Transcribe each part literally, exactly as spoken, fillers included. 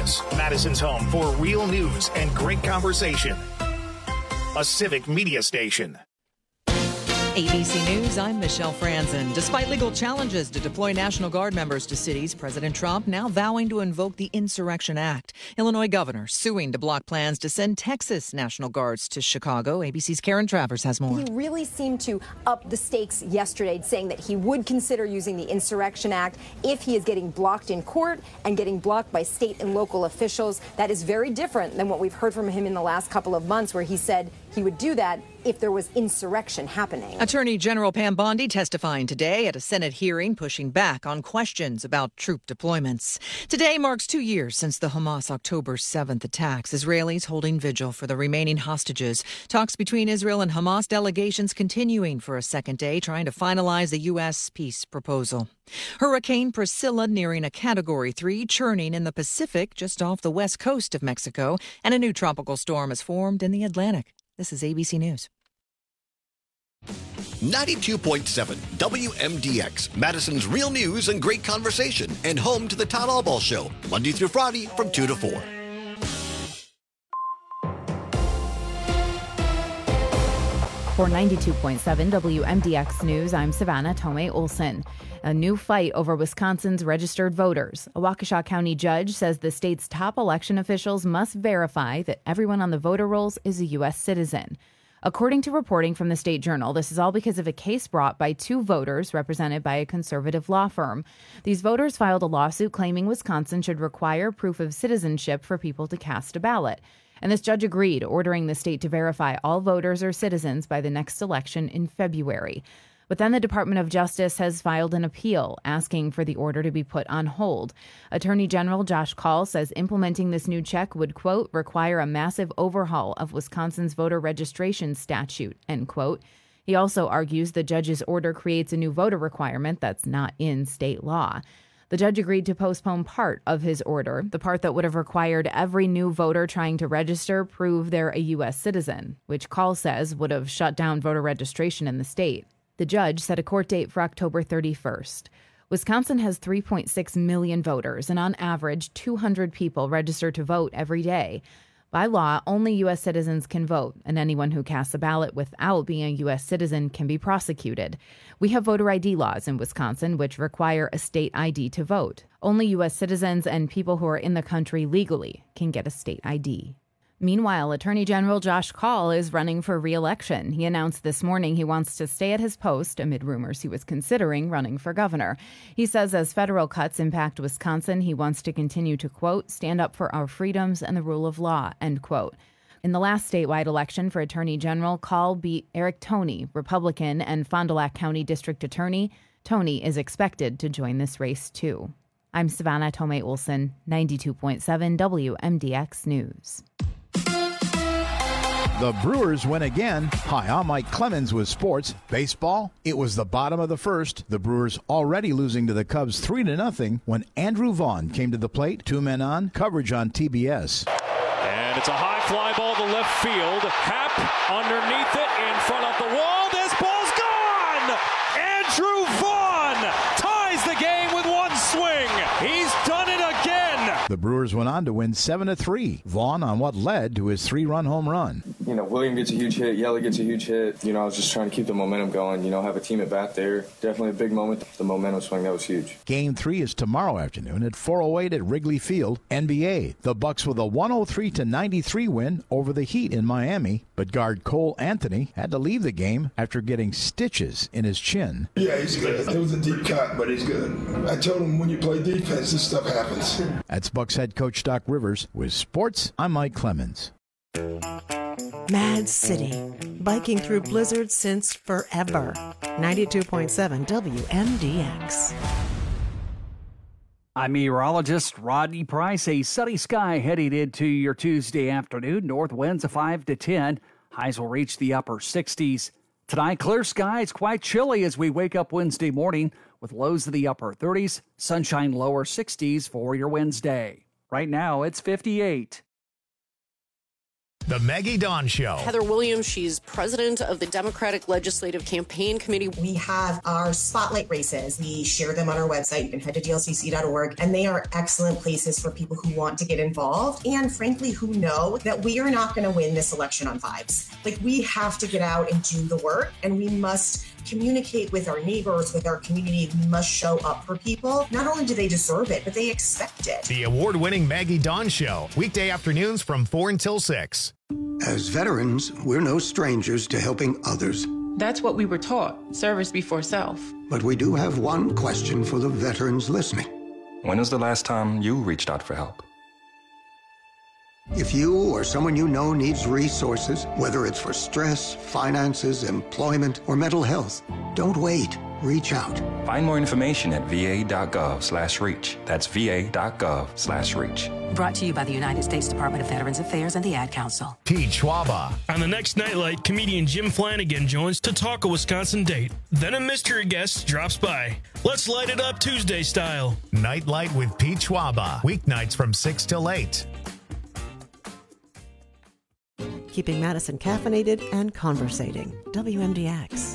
This, Madison's home for real news and great conversation. A civic media station. A B C News, I'm Michelle Franzen. Despite legal challenges to deploy National Guard members to cities, President Trump now vowing to invoke the Insurrection Act. Illinois governor suing to block plans to send Texas National Guards to Chicago. A B C's Karen Travers has more. He really seemed to up the stakes yesterday, saying that he would consider using the Insurrection Act if he is getting blocked in court and getting blocked by state and local officials. That is very different than what we've heard from him in the last couple of months, where he said he would do that if there was insurrection happening. Attorney General Pam Bondi testifying today at a Senate hearing, pushing back on questions about troop deployments. Today marks two years since the Hamas October seventh attacks. Israelis holding vigil for the remaining hostages. Talks between Israel and Hamas delegations continuing for a second day, trying to finalize the U S peace proposal. Hurricane Priscilla nearing a Category three, churning in the Pacific just off the west coast of Mexico, and a new tropical storm has formed in the Atlantic. This is A B C News. ninety-two point seven W M D X, Madison's real news and great conversation, and home to the Todd Albaugh Show, Monday through Friday from two to four. For ninety-two point seven W M D X News, I'm Savannah Tomei Olson. A new fight over Wisconsin's registered voters. A Waukesha County judge says the state's top election officials must verify that everyone on the voter rolls is a U S citizen. According to reporting from the State Journal, this is all because of a case brought by two voters represented by a conservative law firm. These voters filed a lawsuit claiming Wisconsin should require proof of citizenship for people to cast a ballot. And this judge agreed, ordering the state to verify all voters are citizens by the next election in February. But then the Department of Justice has filed an appeal asking for the order to be put on hold. Attorney General Josh Kaul says implementing this new check would, quote, require a massive overhaul of Wisconsin's voter registration statute, end quote. He also argues the judge's order creates a new voter requirement that's not in state law. The judge agreed to postpone part of his order, the part that would have required every new voter trying to register prove they're a U S citizen, which Kaul says would have shut down voter registration in the state. The judge set a court date for October thirty-first. Wisconsin has three point six million voters, and on average, two hundred people register to vote every day. By law, only U S citizens can vote, and anyone who casts a ballot without being a U S citizen can be prosecuted. We have voter I D laws in Wisconsin, which require a state I D to vote. Only U S citizens and people who are in the country legally can get a state I D. Meanwhile, Attorney General Josh Kaul is running for re-election. He announced this morning he wants to stay at his post amid rumors he was considering running for governor. He says as federal cuts impact Wisconsin, he wants to continue to, quote, stand up for our freedoms and the rule of law, end quote. In the last statewide election for Attorney General, Kaul beat Eric Toney, Republican and Fond du Lac County District Attorney. Toney is expected to join this race, too. I'm Savannah Tomei Olson, ninety-two point seven W M D X News. The Brewers win again. Hi, I'm Mike Clemens with sports. Baseball, it was the bottom of the first. The Brewers already losing to the Cubs three to nothing when Andrew Vaughn came to the plate. Two men on, coverage on T B S. And it's a high fly ball to left field. Happ underneath it, in front of the wall. This ball's gone! Andrew Vaughn ties the game with one swing. He's done it again. The Brewers went on to win seven to three. Vaughn on what led to his three-run home run. You know, William gets a huge hit, Yelich gets a huge hit. You know, I was just trying to keep the momentum going, you know, have a team at bat there. Definitely a big moment. The momentum swing, that was huge. Game three is tomorrow afternoon at four oh eight at Wrigley Field. N B A, the Bucks with a one oh three to ninety-three win over the Heat in Miami. But guard Cole Anthony had to leave the game after getting stitches in his chin. Yeah, he's good. It was a deep cut, but he's good. I told him when you play defense, this stuff happens. That's Bucks head coach Doc Rivers. With sports, I'm Mike Clemens. Mad City, biking through blizzards since forever. ninety-two point seven W M D X. I'm meteorologist Rodney Price. A sunny sky heading into your Tuesday afternoon. North winds of five to ten. Highs will reach the upper sixties. Tonight, clear skies, quite chilly as we wake up Wednesday morning with lows of the upper thirties. Sunshine lower sixties for your Wednesday. Right now, it's fifty-eight. The Maggie Dawn Show. Heather Williams, she's president of the Democratic Legislative Campaign Committee. We have our spotlight races. We share them on our website. You can head to D L C C dot org, and they are excellent places for people who want to get involved and, frankly, who know that we are not going to win this election on vibes. Like, we have to get out and do the work, and we must communicate with our neighbors, with our community. We must show up for people. Not only do they deserve it, but they expect it. The award-winning Maggie Dawn Show, weekday afternoons from four until six. As veterans, we're no strangers to helping others. That's what we were taught, service before self. But we do have one question for the veterans listening. When was the last time you reached out for help? If you or someone you know needs resources, whether it's for stress, finances, employment, or mental health, don't wait. Reach out. Find more information at va.gov slash reach. That's va.gov slash reach. Brought to you by the United States Department of Veterans Affairs and the Ad Council. Pete Schwaba. On the next Nightlight, comedian Jim Flanagan joins to talk a Wisconsin date. Then a mystery guest drops by. Let's light it up Tuesday style. Nightlight with Pete Schwaba. Weeknights from six till eight. Keeping Madison caffeinated and conversating. W M D X.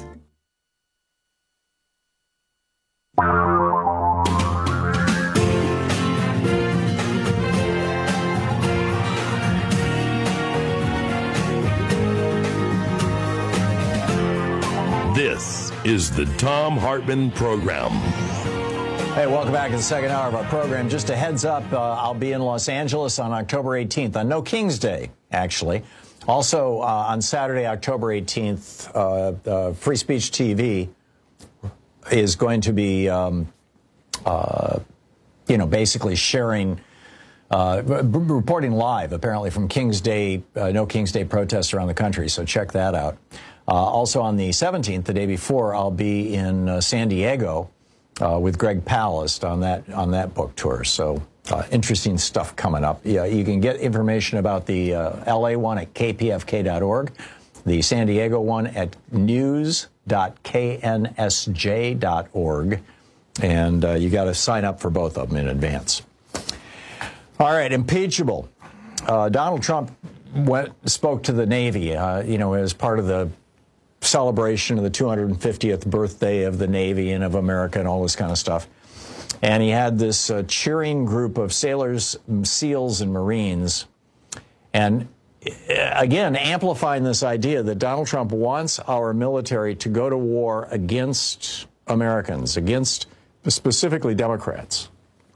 This is the Thom Hartmann Program. Hey, welcome back to the second hour of our program. Just a heads up, uh, I'll be in Los Angeles on October eighteenth, on No King's Day, actually. Also, uh, on Saturday, October eighteenth, uh, uh, Free Speech T V is going to be, um, uh, you know, basically sharing, uh, r- reporting live, apparently, from King's Day, uh, No King's Day protests around the country. So check that out. Uh, also on the seventeenth, the day before, I'll be in uh, San Diego uh, with Greg Palast on that on that book tour. So uh, interesting stuff coming up. Yeah, you can get information about the uh, L A one at k p f k dot org, the San Diego one at news dot k n s j dot org, and uh, you got to sign up for both of them in advance. All right, impeachable. Uh, Donald Trump went, spoke to the Navy, uh, you know, as part of the celebration of the two hundred fiftieth birthday of the Navy and of America and all this kind of stuff. And he had this uh, cheering group of sailors, SEALs, and Marines. And again, amplifying this idea that Donald Trump wants our military to go to war against Americans, against specifically Democrats.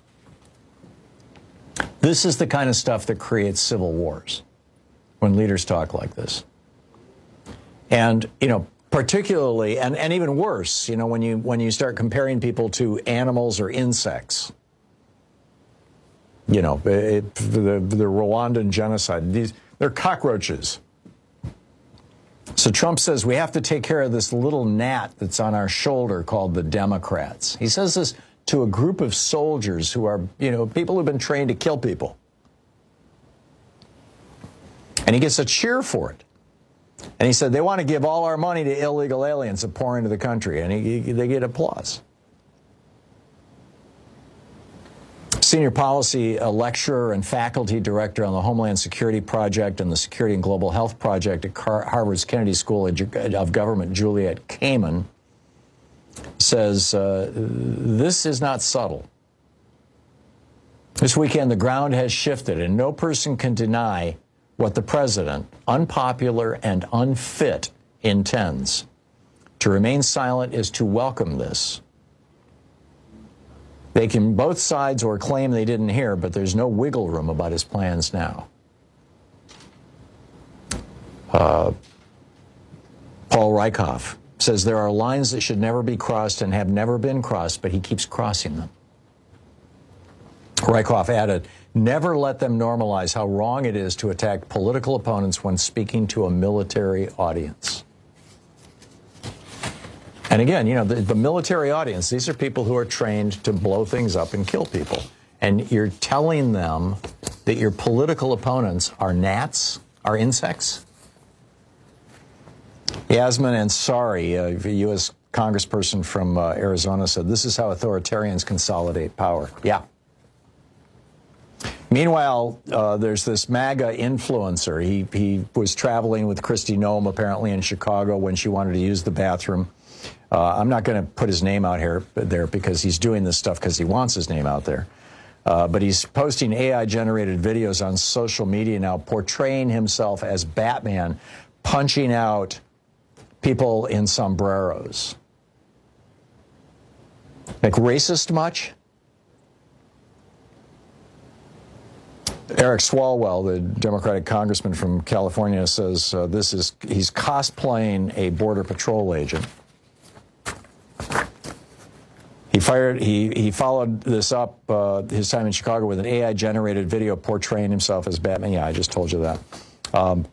This is the kind of stuff that creates civil wars when leaders talk like this. And, you know, particularly, and, and even worse, you know, when you when you start comparing people to animals or insects. You know, it, the, the Rwandan genocide, these, they're cockroaches. So Trump says we have to take care of this little gnat that's on our shoulder called the Democrats. He says this to a group of soldiers who are, you know, people who've been trained to kill people. And he gets a cheer for it. And he said they want to give all our money to illegal aliens that pour into the country, and he, he, they get applause. Senior policy uh, lecturer and faculty director on the Homeland Security Project and the Security and Global Health Project at Car- Harvard's Kennedy School of Government, Juliet Kamen, says uh, this is not subtle. This weekend, the ground has shifted, and no person can deny what the president, unpopular and unfit, intends. To remain silent is to welcome this. They can both sides or claim they didn't hear, but there's no wiggle room about his plans now. Uh, Paul Rieckhoff says there are lines that should never be crossed and have never been crossed, but he keeps crossing them. Rieckhoff added, never let them normalize how wrong it is to attack political opponents when speaking to a military audience. And again, you know, the, the military audience, these are people who are trained to blow things up and kill people. And you're telling them that your political opponents are gnats, are insects? Yasmin Ansari, a U S congressperson from uh, Arizona, said, this is how authoritarians consolidate power. Yeah. Meanwhile, uh, there's this MAGA influencer. He, he was traveling with Kristi Noem apparently in Chicago when she wanted to use the bathroom. Uh, I'm not going to put his name out here there because he's doing this stuff because he wants his name out there. Uh, but he's posting A I-generated videos on social media now portraying himself as Batman, punching out people in sombreros. Like racist much? Eric Swalwell, the Democratic congressman from California, says uh, this is he's cosplaying a Border Patrol agent. He fired. He he followed this up uh, his time in Chicago with an A I-generated video portraying himself as Batman. Yeah, I just told you that. Um,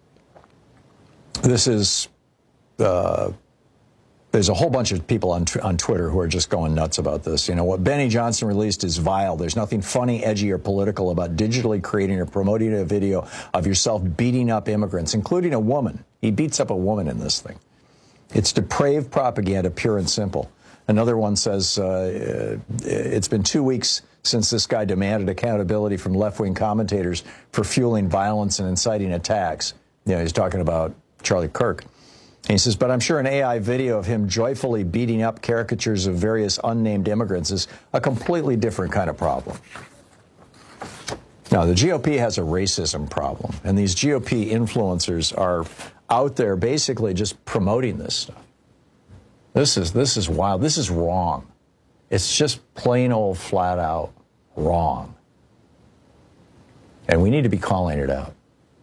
this is. Uh, There's a whole bunch of people on on Twitter who are just going nuts about this. You know, what Benny Johnson released is vile. There's nothing funny, edgy, or political about digitally creating or promoting a video of yourself beating up immigrants, including a woman. He beats up a woman in this thing. It's depraved propaganda, pure and simple. Another one says, uh, it's been two weeks since this guy demanded accountability from left-wing commentators for fueling violence and inciting attacks. You know, he's talking about Charlie Kirk. He says, but I'm sure an A I video of him joyfully beating up caricatures of various unnamed immigrants is a completely different kind of problem. Now, the G O P has a racism problem, and these G O P influencers are out there basically just promoting this stuff. This is, this is wild. This is wrong. It's just plain old flat out wrong. And we need to be calling it out.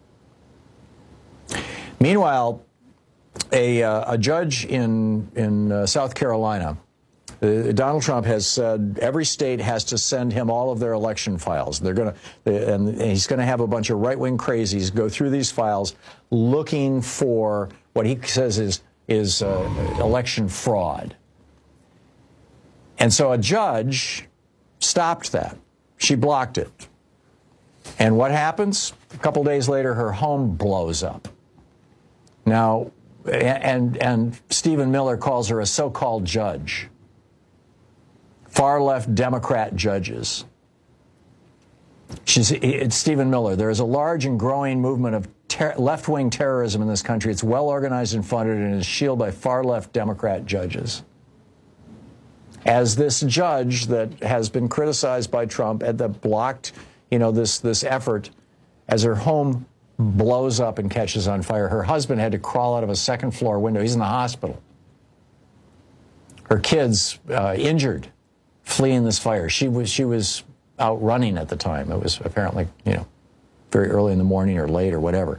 Meanwhile, A, uh, a judge in, in uh, South Carolina, uh, Donald Trump has said every state has to send him all of their election files. They're going to, and he's going to have a bunch of right-wing crazies go through these files looking for what he says is, is uh, election fraud. And so a judge stopped that. She blocked it. And what happens? A couple days later, her home blows up. Now, And, and Stephen Miller calls her a so-called judge. Far-left Democrat judges. She's, it's Stephen Miller. There is a large and growing movement of ter- left-wing terrorism in this country. It's well-organized and funded and is shielded by far-left Democrat judges. As this judge that has been criticized by Trump and that blocked, you know, this, this effort, as her home blows up and catches on fire. Her husband had to crawl out of a second floor window. He's in the hospital. Her kids uh, injured, fleeing this fire. She was she was out running at the time. It was apparently, you know, very early in the morning or late or whatever.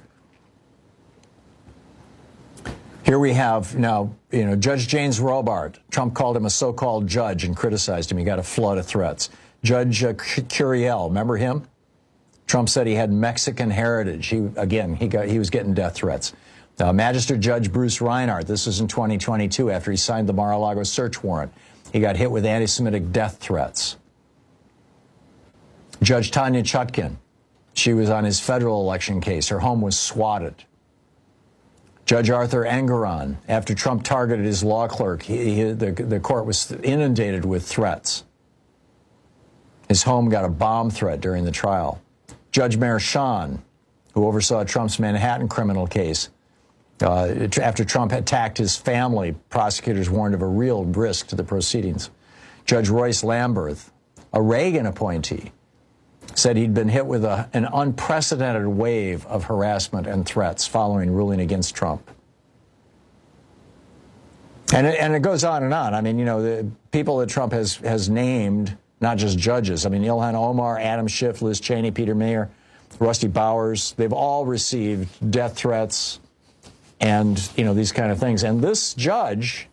Here we have now, you know, Judge James Robart. Trump called him a so-called judge and criticized him. He got a flood of threats. Judge uh, Curiel, remember him? Trump said he had Mexican heritage. He, again, he got he was getting death threats. Uh, Magistrate Judge Bruce Reinhart, this was in twenty twenty-two after he signed the Mar-a-Lago search warrant. He got hit with anti-Semitic death threats. Judge Tanya Chutkin, she was on his federal election case. Her home was swatted. Judge Arthur Engoron, after Trump targeted his law clerk, he, he, the, the court was inundated with threats. His home got a bomb threat during the trial. Judge Merchan, who oversaw Trump's Manhattan criminal case, uh, after Trump attacked his family, prosecutors warned of a real risk to the proceedings. Judge Royce Lamberth, a Reagan appointee, said he'd been hit with a, an unprecedented wave of harassment and threats following ruling against Trump. And it, and it goes on and on. I mean, you know, the people that Trump has, has named, not just judges. I mean, Ilhan Omar, Adam Schiff, Liz Cheney, Peter Mayer, Rusty Bowers, they've all received death threats and, you know, these kind of things. And this judge,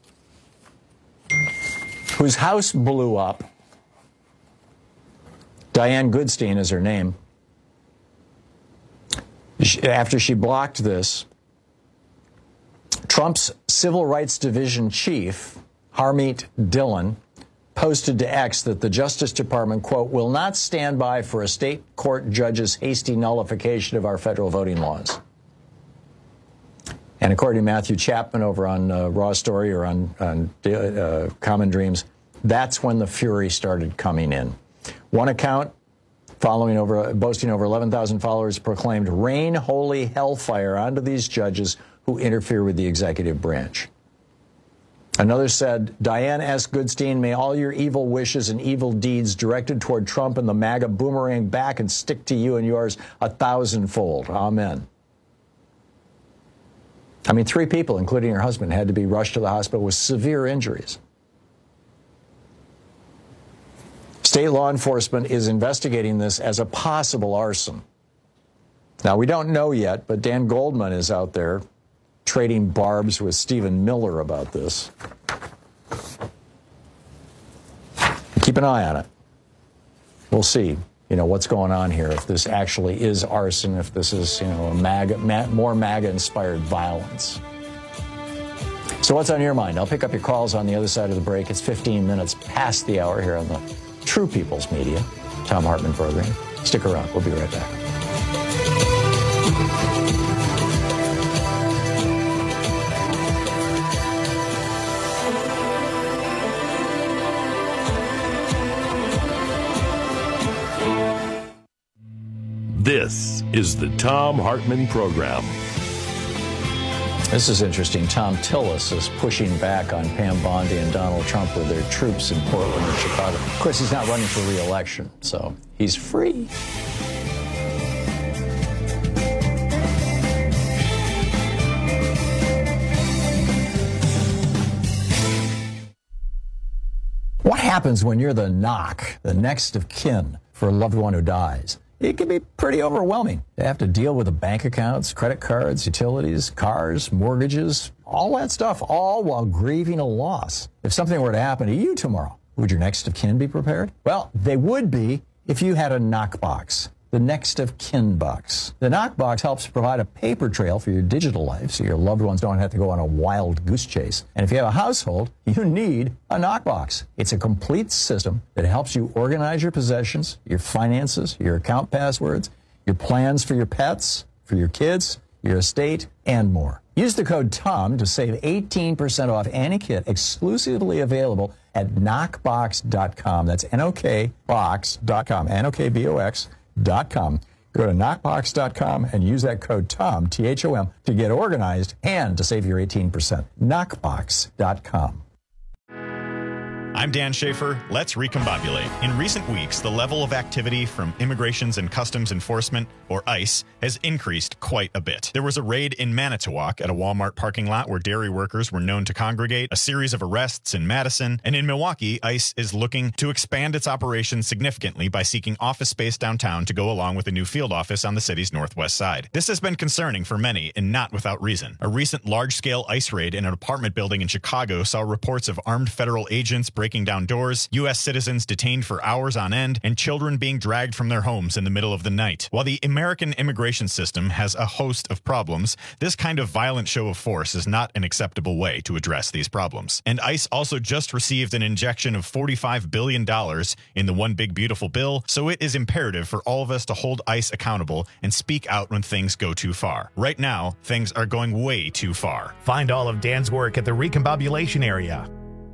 whose house blew up, Diane Goodstein is her name, after she blocked this, Trump's Civil Rights Division chief, Harmeet Dillon, posted to X that the Justice Department, quote, will not stand by for a state court judge's hasty nullification of our federal voting laws. And according to Matthew Chapman over on uh, Raw Story or on, on uh, Common Dreams, that's when the fury started coming in. One account, following over, boasting over eleven thousand followers, proclaimed rain holy hellfire onto these judges who interfere with the executive branch. Another said, Dianne S. Goodstein, may all your evil wishes and evil deeds directed toward Trump and the MAGA boomerang back and stick to you and yours a thousandfold. Amen. I mean, three people, including her husband, had to be rushed to the hospital with severe injuries. State law enforcement is investigating this as a possible arson. Now, we don't know yet, but Dan Goldman is out there trading barbs with Stephen Miller about this. Keep an eye on it. We'll see, you know, what's going on here, if this actually is arson, if this is, you know, a MAGA, ma- more MAGA-inspired violence. So what's on your mind? I'll pick up your calls on the other side of the break. It's fifteen minutes past the hour here on the True People's Media, Thom Hartmann program. Stick around. We'll be right back. This is the Thom Hartmann program. This is interesting. Thom Tillis is pushing back on Pam Bondi and Donald Trump with their troops in Portland and Chicago. Of course, he's not running for re-election, so he's free. What happens when you're the knock, the next of kin for a loved one who dies? It can be pretty overwhelming. They have to deal with the bank accounts, credit cards, utilities, cars, mortgages, all that stuff, all while grieving a loss. If something were to happen to you tomorrow, would your next of kin be prepared? Well, they would be if you had a knockbox, the next of kin box. The knockbox helps provide a paper trail for your digital life so your loved ones don't have to go on a wild goose chase. And if you have a household, you need a knockbox. It's a complete system that helps you organize your possessions, your finances, your account passwords, your plans for your pets, for your kids, your estate, and more. Use the code TOM to save eighteen percent off any kit exclusively available at knockbox dot com. That's N O K box dot com, N O K B O X dot com. Go to knockbox dot com and use that code TOM, T H O M, to get organized and to save your eighteen percent. knockbox dot com. I'm Dan Schaefer. Let's recombobulate. In recent weeks, the level of activity from Immigrations and Customs Enforcement, or ICE, has increased quite a bit. There was a raid in Manitowoc at a Walmart parking lot where dairy workers were known to congregate, a series of arrests in Madison, and in Milwaukee, ICE is looking to expand its operations significantly by seeking office space downtown to go along with a new field office on the city's northwest side. This has been concerning for many, and not without reason. A recent large-scale ICE raid in an apartment building in Chicago saw reports of armed federal agents breaking down doors, U S citizens detained for hours on end, and children being dragged from their homes in the middle of the night. While the American immigration system has a host of problems, this kind of violent show of force is not an acceptable way to address these problems. And ICE also just received an injection of forty-five billion dollars in the One Big Beautiful Bill, so it is imperative for all of us to hold ICE accountable and speak out when things go too far. Right now, things are going way too far. Find all of Dan's work at the Recombobulation Area.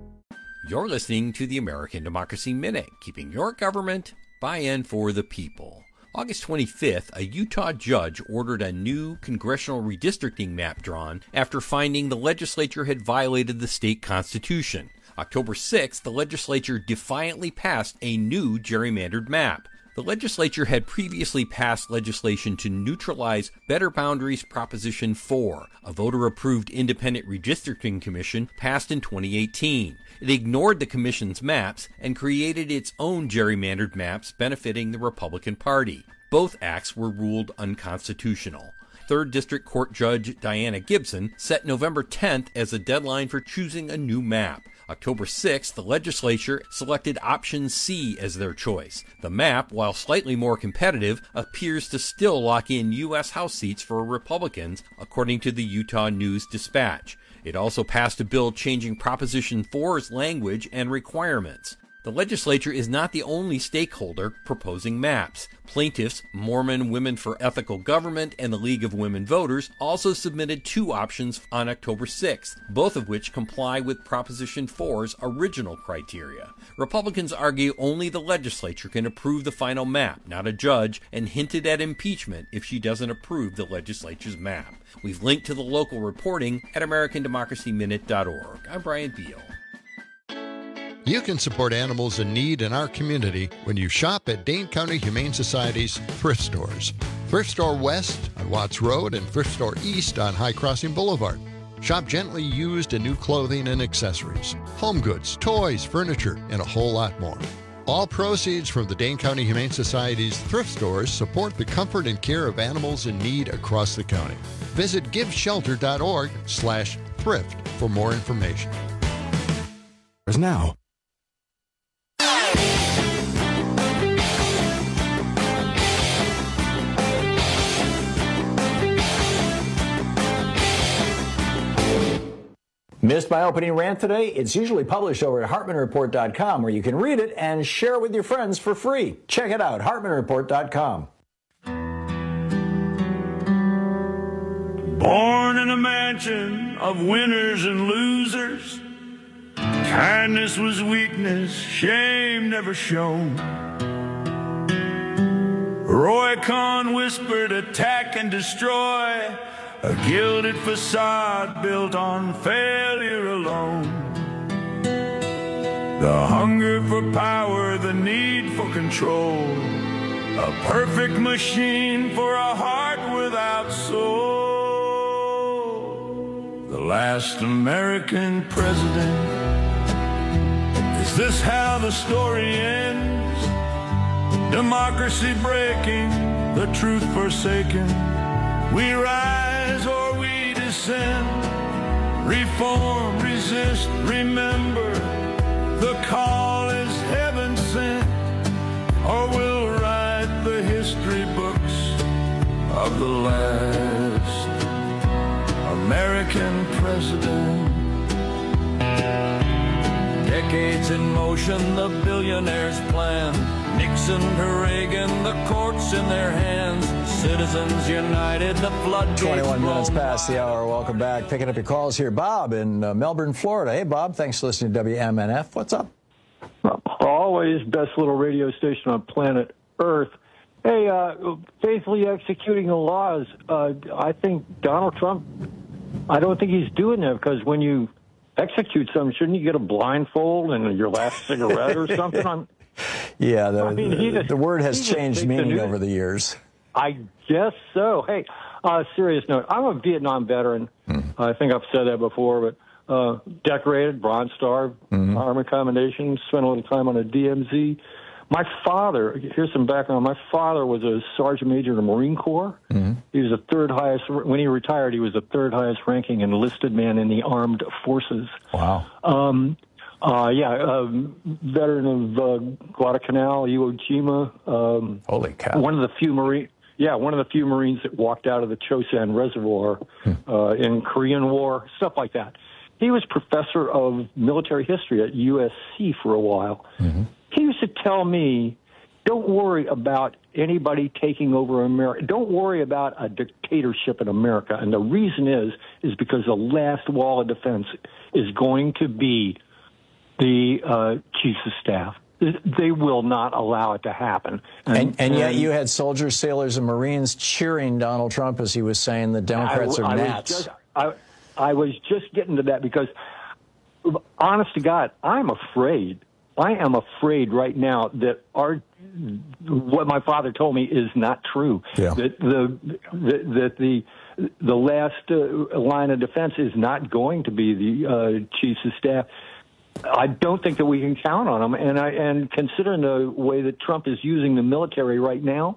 You're listening to the American Democracy Minute, keeping your government buy-in for the people. August twenty-fifth, a Utah judge ordered a new congressional redistricting map drawn after finding the legislature had violated the state constitution. October sixth, the legislature defiantly passed a new gerrymandered map. The legislature had previously passed legislation to neutralize Better Boundaries Proposition four, a voter-approved independent redistricting commission passed in twenty eighteen. It ignored the commission's maps and created its own gerrymandered maps benefiting the Republican Party. Both acts were ruled unconstitutional. Third District Court Judge Diana Gibson set November tenth as a deadline for choosing a new map. October sixth, the legislature selected option C as their choice. The map, while slightly more competitive, appears to still lock in U S House seats for Republicans, according to the Utah News Dispatch. It also passed a bill changing Proposition four's language and requirements. The legislature is not the only stakeholder proposing maps. Plaintiffs, Mormon Women for Ethical Government and the League of Women Voters also submitted two options on October sixth, both of which comply with Proposition four's original criteria. Republicans argue only the legislature can approve the final map, not a judge, and hinted at impeachment if she doesn't approve the legislature's map. We've linked to the local reporting at American Democracy Minute dot org. I'm Brian Beal. You can support animals in need in our community when you shop at Dane County Humane Society's thrift stores. Thrift Store West on Watts Road and Thrift Store East on High Crossing Boulevard. Shop gently used and new clothing and accessories, home goods, toys, furniture, and a whole lot more. All proceeds from the Dane County Humane Society's thrift stores support the comfort and care of animals in need across the county. Visit giveshelter.org slash thrift for more information. Now. Missed my opening rant today? It's usually published over at Hartman Report dot com, where you can read it and share it with your friends for free. Check it out, Hartman Report dot com. Born in a mansion of winners and losers, kindness was weakness, shame never shown. Roy Cohn whispered, attack and destroy, a gilded facade built on failure alone. The hunger for power, the need for control, a perfect machine for a heart without soul. The last American president. Is this how the story ends? Democracy breaking, the truth forsaken. We rise or we descend. Reform, resist, remember. The call is heaven sent. Or we'll write the history books of the last American president. Decades in motion, the billionaires' plan. Nixon to Reagan, the courts in their hands. Citizens united, the floodgates twenty-one minutes past the hour. Welcome back. Picking up your calls here. Bob in uh, Melbourne, Florida. Hey, Bob. Thanks for listening to W M N F. What's up? Always best little radio station on planet Earth. Hey, uh, faithfully executing the laws. Uh, I think Donald Trump, I don't think he's doing that, because when you execute something, shouldn't you get a blindfold and your last cigarette or something? I'm, yeah, the, I mean, the, just, the word has changed meaning over the years. I guess so. Hey, uh, serious note, I'm a Vietnam veteran. Mm. I think I've said that before, but uh, decorated, Bronze Star, mm-hmm. Army Commendation, spent a little time on a D M Z. My father, here's some background, my father was a sergeant major in the Marine Corps. Mm-hmm. He was the third highest, when he retired, he was the third highest ranking enlisted man in the armed forces. Wow. Um, uh, yeah, um, veteran of uh, Guadalcanal, Iwo Jima. Um, Holy cow. One of the few Marine, yeah, one of the few Marines that walked out of the Chosin Reservoir hmm. uh, in Korean War, stuff like that. He was professor of military history at U S C for a while. Mm-hmm. He used to tell me, don't worry about anybody taking over America. Don't worry about a dictatorship in America. And the reason is, is because the last wall of defense is going to be the uh, chiefs of staff. They will not allow it to happen. And, and, and yet you had soldiers, sailors, and Marines cheering Donald Trump as he was saying the Democrats I, are I gnats. Was just, I, I was just getting to that because, honest to God, I'm afraid. I am afraid right now that our what my father told me is not true. Yeah. That the that the the last uh, line of defense is not going to be the uh, chiefs of staff. I don't think that we can count on them. And I and considering the way that Trump is using the military right now,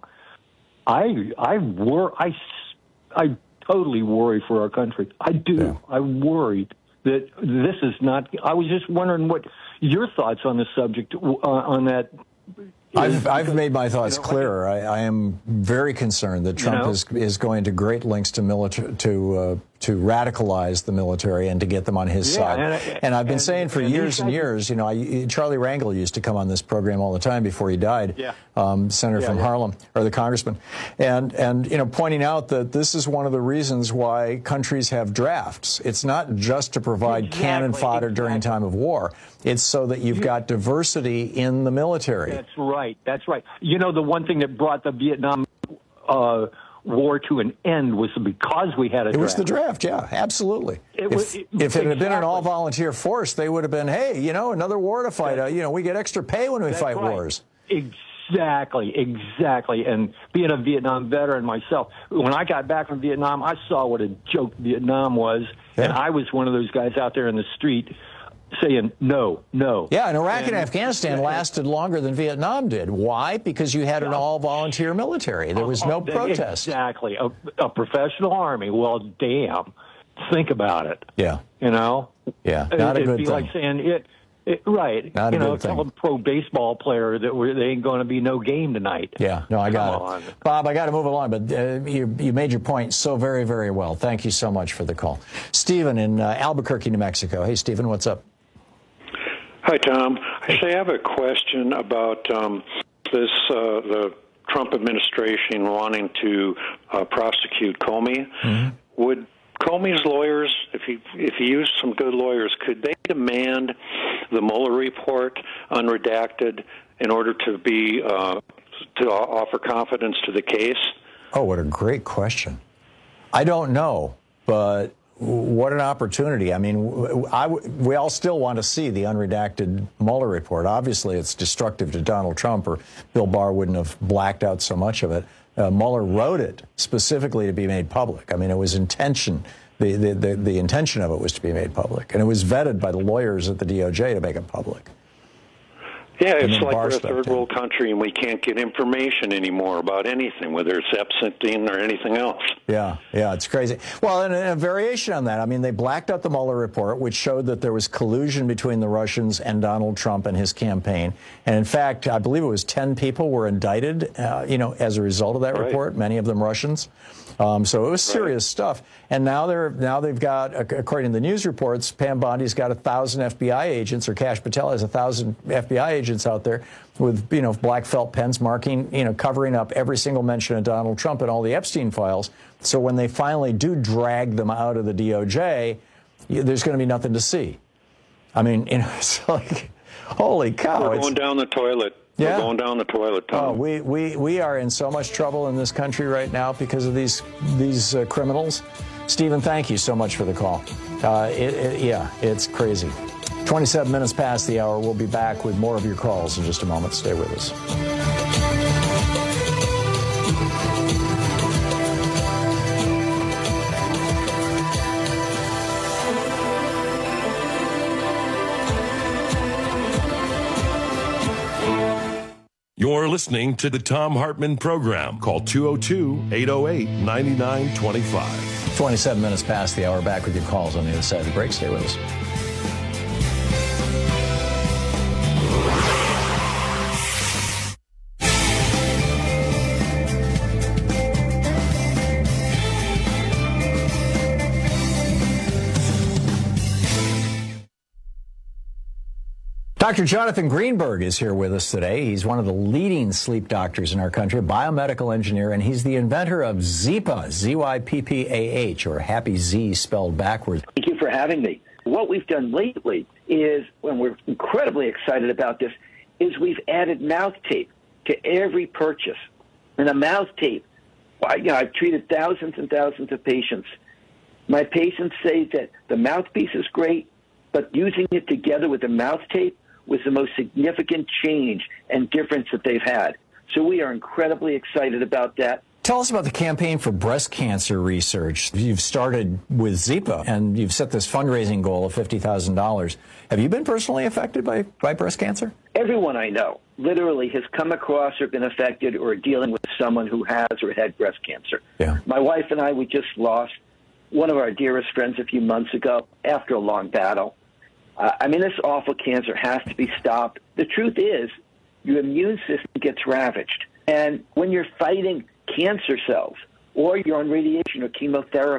I I wor I I totally worry for our country. I do. Yeah. I worried that this is not. I was just wondering what your thoughts on the subject uh, on that. I've, I've made my thoughts you know, clearer. I, I am very concerned that Trump you know? is is going to great lengths to military to uh, to radicalize the military and to get them on his Yeah, side. and- And I've been and- saying for and years these and guys- years, you know, I, Charlie Rangel used to come on this program all the time before he died, Yeah. um, senator Yeah, from yeah. Harlem, or the congressman, and, and, you know, pointing out that this is one of the reasons why countries have drafts. It's not just to provide Exactly, cannon fodder during time of war. It's so that you've got diversity in the military. That's right. That's right. You know, the one thing that brought the Vietnam uh, war to an end was because we had a It draft. was the draft, yeah, absolutely. It if, was- it- if it had been an exactly. all-volunteer force, they would have been, hey, you know, another war to fight. Uh, you know, we get extra pay when we That's fight right. wars. Exactly, exactly. And being a Vietnam veteran myself, when I got back from Vietnam, I saw what a joke Vietnam was. And I was one of those guys out there in the street saying, no, no. Yeah, and Iraq and, and Afghanistan lasted longer than Vietnam did. Why? Because you had an all-volunteer military. There was no protest. Exactly. A, a professional army. Well, damn. Think about it. Yeah. You know? Yeah, not a It'd good be thing. like saying it. It, right. Not you a know, good thing. tell a pro baseball player that we're, there ain't going to be no game tonight. Yeah, no, I got Come it. on. Bob, I got to move along, but uh, you, you made your point so very, very well. Thank you so much for the call. Stephen in uh, Albuquerque, New Mexico. Hey, Stephen, what's up? Hi, Tom. I say I have a question about um, this, uh, the Trump administration wanting to uh, prosecute Comey. Mm-hmm. Would Comey's lawyers, if he if he used some good lawyers, could they demand the Mueller report unredacted in order to be uh, to offer confidence to the case? Oh, what a great question. I don't know, but what an opportunity. I mean, I, we all still want to see the unredacted Mueller report. Obviously, it's destructive to Donald Trump, or Bill Barr wouldn't have blacked out so much of it. Uh, Mueller wrote it specifically to be made public. I mean, it was intention. The, the, the, the intention of it was to be made public. And it was vetted by the lawyers at the D O J to make it public. Yeah, And it's then like Barr we're a stepped third in. world country and we can't get information anymore about anything, whether it's Epstein or anything else. Yeah, yeah, it's crazy. Well, and a variation on that, I mean, they blacked out the Mueller report, which showed that there was collusion between the Russians and Donald Trump and his campaign. And in fact, I believe it was ten people were indicted, uh, you know, as a result of that Right. report, many of them Russians. Um, so it was serious stuff. And now they're now they've got, according to the news reports, Pam Bondi's got a thousand F B I agents, or Kash Patel has a thousand F B I agents out there with, you know, black felt pens marking, you know, covering up every single mention of Donald Trump and all the Epstein files. So when they finally do drag them out of the D O J, you, there's going to be nothing to see. I mean, you know, it's like, holy cow. We're it's- going down the toilet. Yeah. We're going down the toilet, Tom. Oh, we, we, we are in so much trouble in this country right now because of these these uh, criminals. Stephen, thank you so much for the call. Uh, it, it, yeah, it's crazy. twenty-seven minutes past the hour. We'll be back with more of your calls in just a moment. Stay with us. You're listening to the Tom Hartman Program. Call two oh two, eight oh eight, nine nine two five. twenty-seven minutes past the hour. Back with your calls on the other side of the break. Stay with us. Doctor Jonathan Greenberg is here with us today. He's one of the leading sleep doctors in our country, a biomedical engineer, and he's the inventor of Zyppah, Z Y P P A H, or Happy Z spelled backwards. Thank you for having me. What we've done lately is, when we're incredibly excited about this, is we've added mouth tape to every purchase. And a mouth tape, well, you know, I've treated thousands and thousands of patients. My patients say that the mouthpiece is great, but using it together with the mouth tape was the most significant change and difference that they've had. So we are incredibly excited about that. Tell us about the campaign for breast cancer research. You've started with Zyppah, and you've set this fundraising goal of fifty thousand dollars. Have you been personally affected by, by breast cancer? Everyone I know literally has come across or been affected or dealing with someone who has or had breast cancer. Yeah. My wife and I, we just lost one of our dearest friends a few months ago after a long battle. Uh, I mean, this awful cancer has to be stopped. The truth is, your immune system gets ravaged. And when you're fighting cancer cells or you're on radiation or chemotherapy,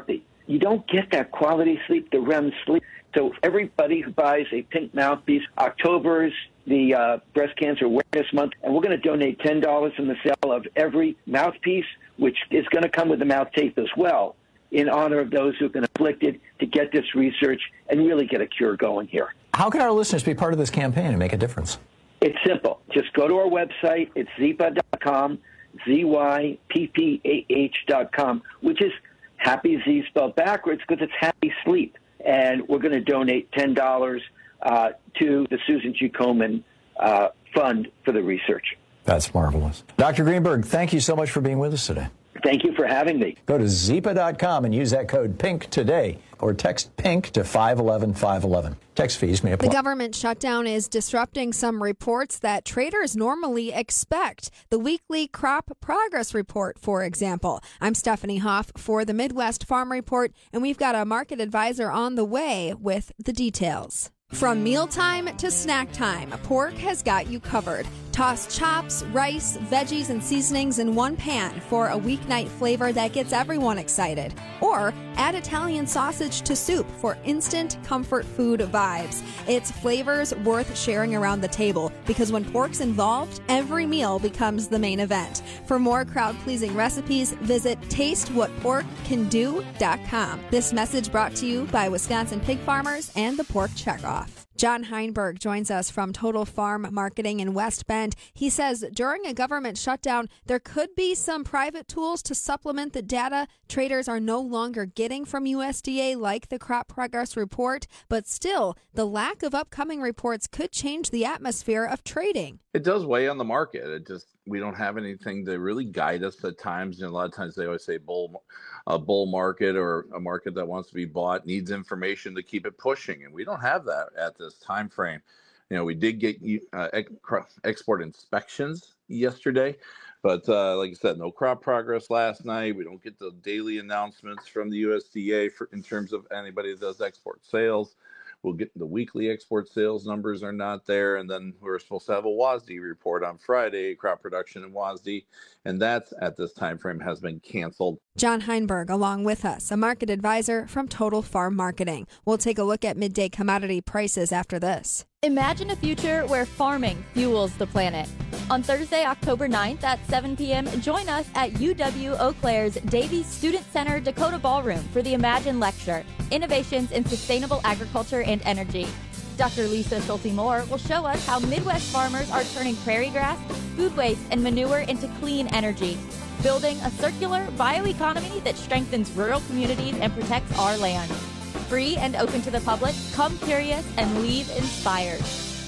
you don't get that quality sleep, the R E M sleep. So everybody who buys a pink mouthpiece, October's the uh, Breast Cancer Awareness Month, and we're going to donate ten dollars from the sale of every mouthpiece, which is going to come with the mouth tape as well, in honor of those who've been afflicted, to get this research and really get a cure going here. How can our listeners be part of this campaign and make a difference? It's simple. Just go to our website. It's zyppah dot com, Z Y P P A H dot com, which is happy Z spelled backwards because it's happy sleep. And we're going to donate ten dollars uh, to the Susan G. Komen uh, Fund for the research. That's marvelous. Doctor Greenberg, thank you so much for being with us today. Thank you for having me. Go to zyppah dot com and use that code PINK today, or text PINK to five one one five one one. Text fees may apply. The government shutdown is disrupting some reports that traders normally expect. The weekly crop progress report, for example. I'm Stephanie Hoff for the Midwest Farm Report, and we've got a market advisor on the way with the details. From mealtime to snack time, Pork has got you covered. Toss chops, rice, veggies, and seasonings in one pan for a weeknight flavor that gets everyone excited. Or add Italian sausage to soup for instant comfort food vibes. It's flavors worth sharing around the table, because when pork's involved, every meal becomes the main event. For more crowd-pleasing recipes, visit taste what pork can do dot com. This message brought to you by Wisconsin pig farmers and the Pork Checkoff. John Heinberg joins us from Total Farm Marketing in West Bend. He says during a government shutdown, there could be some private tools to supplement the data traders are no longer getting from U S D A, like the Crop Progress Report. But still, the lack of upcoming reports could change the atmosphere of trading. It does weigh on the market. It just we don't have anything to really guide us at times. And a lot of times they always say bull, a bull market or a market that wants to be bought needs information to keep it pushing. And we don't have that at this time frame. You know, we did get uh, export inspections yesterday, but uh, like I said, no crop progress last night. We don't get the daily announcements from the U S D A for, in terms of anybody that does export sales. We'll get the weekly export sales numbers are not there. And then we're supposed to have a W A S D report on Friday, crop production in W A S D. And that's at this time frame has been canceled. John Heinberg along with us, a market advisor from Total Farm Marketing. We'll take a look at midday commodity prices after this. Imagine a future where farming fuels the planet. On Thursday, October ninth at seven p.m., join us at U W Eau Claire's Davies Student Center Dakota Ballroom for the Imagine Lecture, Innovations in Sustainable Agriculture and Energy. Doctor Lisa Schulte-Moore will show us how Midwest farmers are turning prairie grass, food waste, and manure into clean energy, building a circular bioeconomy that strengthens rural communities and protects our land. Free and open to the public. Come curious and leave inspired.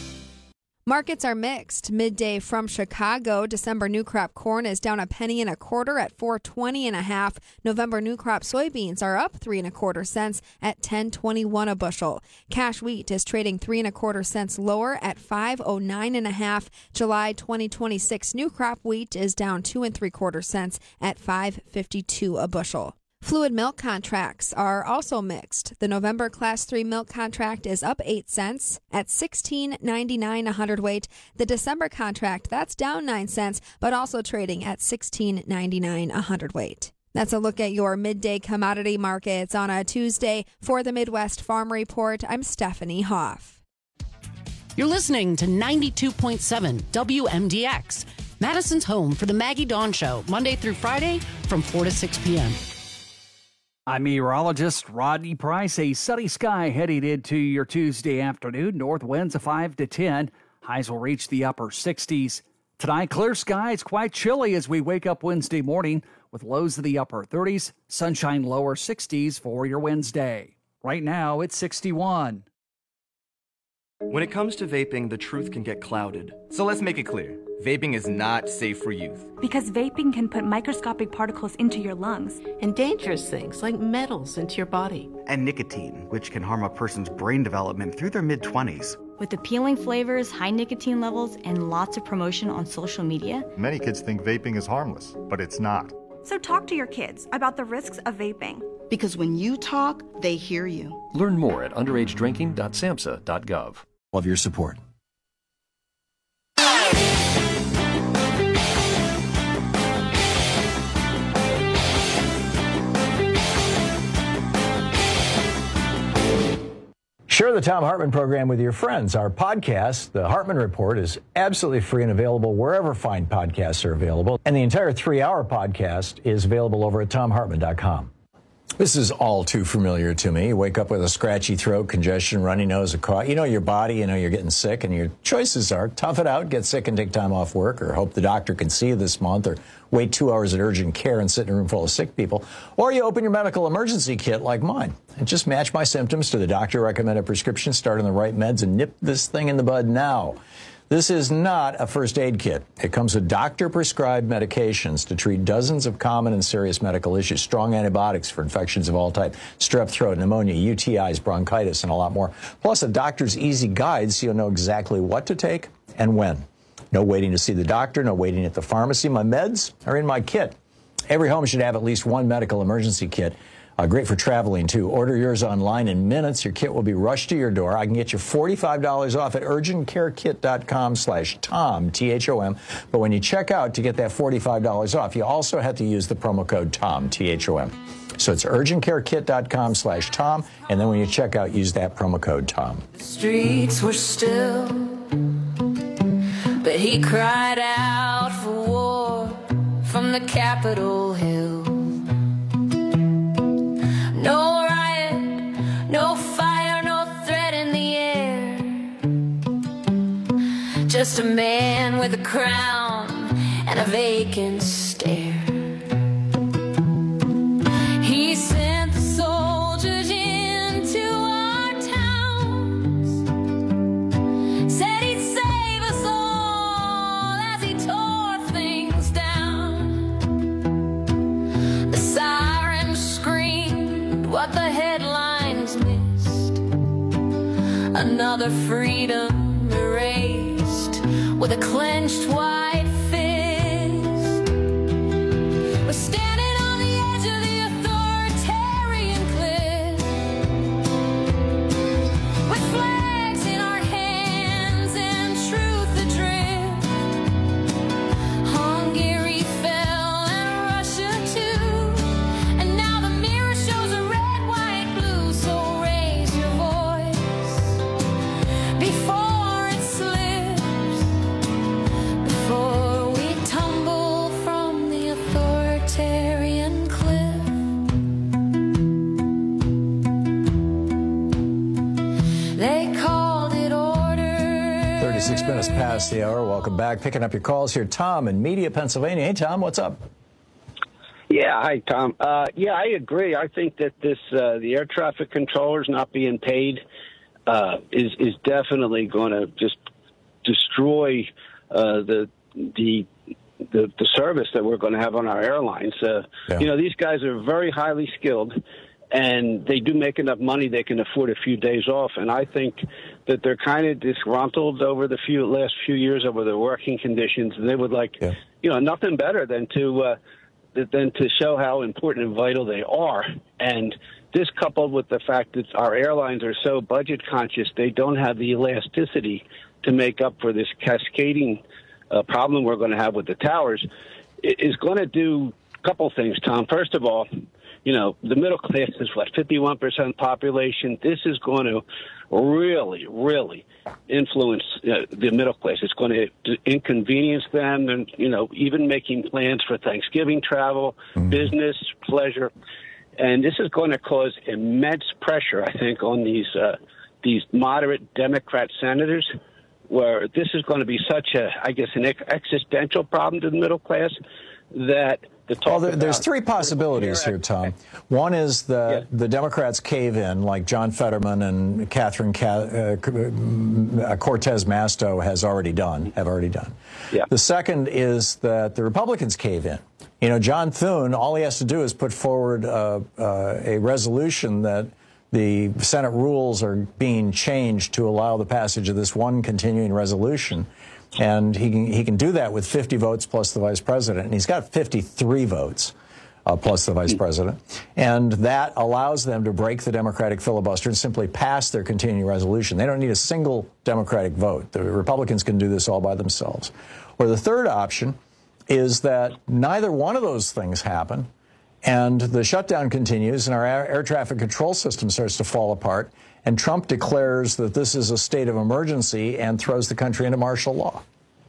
Markets are mixed. Midday from Chicago, December new crop corn is down a penny and a quarter at four twenty and a half. November new crop soybeans are up three and a quarter cents at ten twenty-one a bushel. Cash wheat is trading three and a quarter cents lower at five oh nine and a half. July twenty twenty-six new crop wheat is down two and three quarter cents at five fifty-two a bushel. Fluid milk contracts are also mixed. The November Class three milk contract is up eight cents at sixteen ninety-nine a hundredweight. The December contract, that's down nine cents, but also trading at sixteen ninety-nine a hundredweight. That's a look at your midday commodity markets on a Tuesday. For the Midwest Farm Report, I'm Stephanie Hoff. You're listening to ninety-two point seven W M D X, Madison's home for the Maggie Dawn Show, Monday through Friday from four to six p.m. I'm meteorologist Rodney Price. A sunny sky heading into your Tuesday afternoon. North winds of five to ten. Highs will reach the upper sixties. Tonight, clear skies, quite chilly as we wake up Wednesday morning with lows of the upper thirties. Sunshine lower sixties for your Wednesday. Right now, it's sixty-one. When it comes to vaping, the truth can get clouded. So let's make it clear. Vaping is not safe for youth. Because vaping can put microscopic particles into your lungs. And dangerous things like metals into your body. And nicotine, which can harm a person's brain development through their mid-twenties. With appealing flavors, high nicotine levels, and lots of promotion on social media. Many kids think vaping is harmless, but it's not. So talk to your kids about the risks of vaping. Because when you talk, they hear you. Learn more at underage drinking dot samhsa dot gov. Love your support. Share the Thom Hartmann program with your friends. Our podcast, The Hartmann Report, is absolutely free and available wherever fine podcasts are available. And the entire three-hour podcast is available over at thom hartmann dot com. This is all too familiar to me. You wake up with a scratchy throat, congestion, runny nose, a cough. You know your body, you know you're getting sick, and your choices are tough it out, get sick and take time off work, or hope the doctor can see you this month, or wait two hours at urgent care and sit in a room full of sick people. Or you open your medical emergency kit like mine and just match my symptoms to the doctor-recommended prescription, start on the right meds, and nip this thing in the bud now. This is not a first aid kit. It comes with doctor-prescribed medications to treat dozens of common and serious medical issues, strong antibiotics for infections of all types, strep throat, pneumonia, U T Is, bronchitis, and a lot more. Plus a doctor's easy guide so you'll know exactly what to take and when. No waiting to see the doctor, no waiting at the pharmacy. My meds are in my kit. Every home should have at least one medical emergency kit. Uh, great for traveling, too. Order yours online in minutes. Your kit will be rushed to your door. I can get you forty-five dollars off at urgent care kit dot com slash Tom, T H O M. But when you check out to get that forty-five dollars off, you also have to use the promo code Tom, T H O M. So it's urgent care kit dot com slash Tom. And then when you check out, use that promo code Tom. The streets were still, but he cried out for war from the Capitol Hill. No riot, no fire, no threat in the air. Just a man with a crown and a vacant stare. He sent the soldiers into our towns, said he'd save us all as he tore things down. The sirens screamed what the headlines missed. Another freedom erased with a clenched white fist. We're standing on the edge of the authoritarian cliff, with flags in our hands and truth adrift. Hungary fell and Russia too, and now the mirror shows a red, white, blue. So raise your voice before it slips, before we tumble from the authoritarian cliff. They called it order. thirty-six minutes past the hour. Welcome back. Picking up your calls here. Tom in Media, Pennsylvania. Hey, Tom, what's up? Yeah, hi, Tom. Uh, yeah, I agree. I think that this uh, the air traffic controllers not being paid uh, is is definitely going to just destroy uh, the the the the service that we're going to have on our airlines. Uh, Yeah. You know, these guys are very highly skilled, and they do make enough money they can afford a few days off. And I think that they're kind of disgruntled over the few last few years over their working conditions, and they would like, you know, nothing better than to uh, than to show how important and vital they are. And this, coupled with the fact that our airlines are so budget conscious, they don't have the elasticity to make up for this cascading uh, problem we're going to have with the towers, i- is going to do a couple things, Tom. First of all, you know, the middle class is, what, fifty-one percent population. This is going to really, really influence uh, the middle class. It's going to inconvenience them, and, you know, even making plans for Thanksgiving travel, business, pleasure. And this is going to cause immense pressure, I think, on these uh, these moderate Democrat senators, where this is going to be such a, I guess, an ex- existential problem to the middle class that the talk Well, there, about there's three possibilities here, Tom. One is that the Democrats cave in, like John Fetterman and Catherine Ca- uh, Cortez Masto has already done, have already done. Yeah. The second is that the Republicans cave in. You know, John Thune, all he has to do is put forward uh, uh, a resolution that the Senate rules are being changed to allow the passage of this one continuing resolution. And he can, he can do that with fifty votes plus the vice president. And he's got fifty-three votes uh, plus the vice president. And that allows them to break the Democratic filibuster and simply pass their continuing resolution. They don't need a single Democratic vote. The Republicans can do this all by themselves. Or the third option is that neither one of those things happen, and the shutdown continues, and our air, air traffic control system starts to fall apart, and Trump declares that this is a state of emergency and throws the country into martial law.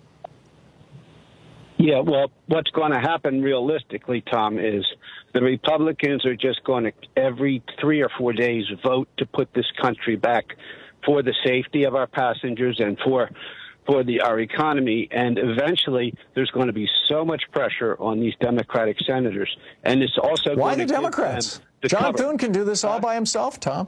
Yeah, well, what's going to happen realistically, Tom, is the Republicans are just going to every three or four days vote to put this country back for the safety of our passengers and for for the our economy. And eventually there's going to be so much pressure on these Democratic senators. And it's also Why going the to Democrats? The John cover. Thune can do this all by himself, Tom.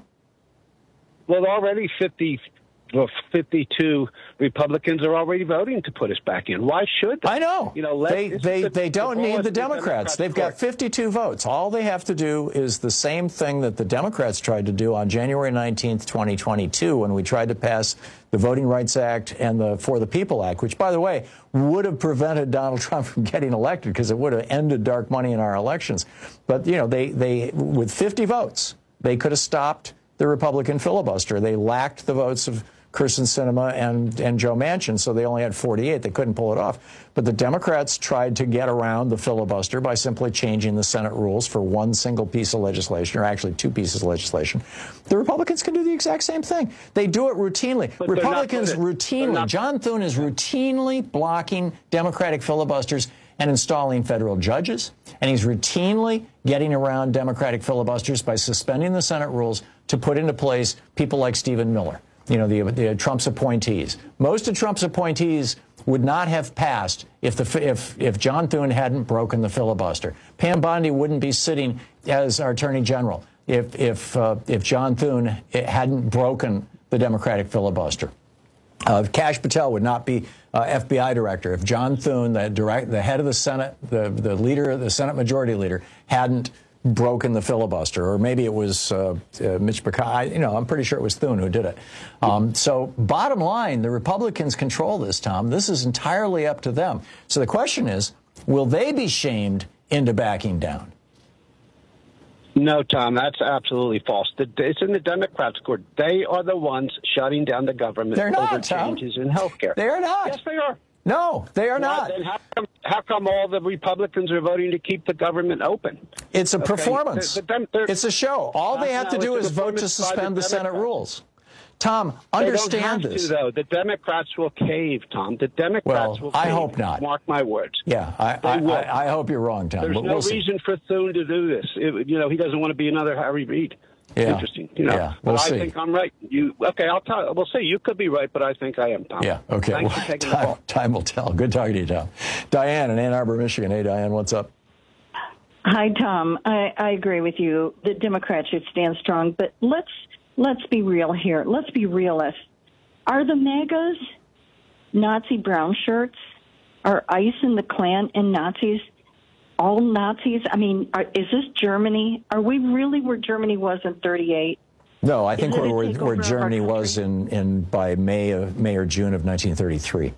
Well, already fifty, well, fifty-two Republicans are already voting to put us back in. Why should they? I know. You know, let, they they, the, they don't the need the the Democrats. Democrats They've got fifty-two votes. All they have to do is the same thing that the Democrats tried to do on January nineteenth, twenty twenty-two, when we tried to pass the Voting Rights Act and the For the People Act, which, by the way, would have prevented Donald Trump from getting elected because it would have ended dark money in our elections. But, you know, they, they with fifty votes, they could have stopped the Republican filibuster. They lacked the votes of Kyrsten Sinema and, and Joe Manchin, so they only had forty-eight. They couldn't pull it off. But the Democrats tried to get around the filibuster by simply changing the Senate rules for one single piece of legislation, or actually two pieces of legislation. The Republicans can do the exact same thing. They do it routinely. But they're Republicans not gonna- they're routinely, not- John Thune is routinely blocking Democratic filibusters and installing federal judges, and he's routinely getting around Democratic filibusters by suspending the Senate rules to put into place people like Stephen Miller. You know, the, the Trump's appointees. Most of Trump's appointees would not have passed if the if if John Thune hadn't broken the filibuster. Pam Bondi wouldn't be sitting as our Attorney General if if uh, if John Thune hadn't broken the Democratic filibuster. Uh, Kash Patel would not be uh, F B I director if John Thune, the direct, the head of the Senate, the the leader, the Senate Majority Leader, hadn't broken the filibuster, or maybe it was uh, uh, Mitch McConnell. You know, I'm pretty sure it was Thune who did it. Um, so, bottom line, the Republicans control this, Tom. This is entirely up to them. So the question is, will they be shamed into backing down? No, Tom, that's absolutely false. The, it's in the Democrats' court. They are the ones shutting down the government They're not, over Tom. changes in health care. They are not. Yes, they are. No, they are Well, not. Then how come, how come all the Republicans are voting to keep the government open? It's a Okay, performance. the- the Dem- they're- It's a show. All they have to No, do it's is a vote to performance by suspend the the Senate Democrats. rules. Tom, They don't understand have this. to, though. The Democrats will cave, Tom. The Democrats Well, will cave. I hope not. Mark my words. Yeah, I, They I, will. I, I hope you're wrong, Tom. There's but no we'll see. reason for Thune to do this. It, you know, he doesn't want to be another Harry Reid. Yeah. Interesting. You know, Yeah, we'll but I see. think I'm right. You okay? I'll tell. We'll see. You could be right, but I think I am, Tom. Yeah, okay. Thanks Well, for taking the time, call. time will tell. Good talking to you, Tom. Diane in Ann Arbor, Michigan. Hey, Diane, what's up? Hi, Tom. I, I agree with you. The Democrats should stand strong, but let's let's be real here. Let's be realists. Are the MAGAs Nazi brown shirts? Are ICE and the Klan and Nazis all Nazis? I mean, are, is this Germany? Are we really where Germany was in thirty-eight? No, I think Is it where, a where, takeover where of our Germany was in, in by May of May or June of nineteen thirty-three.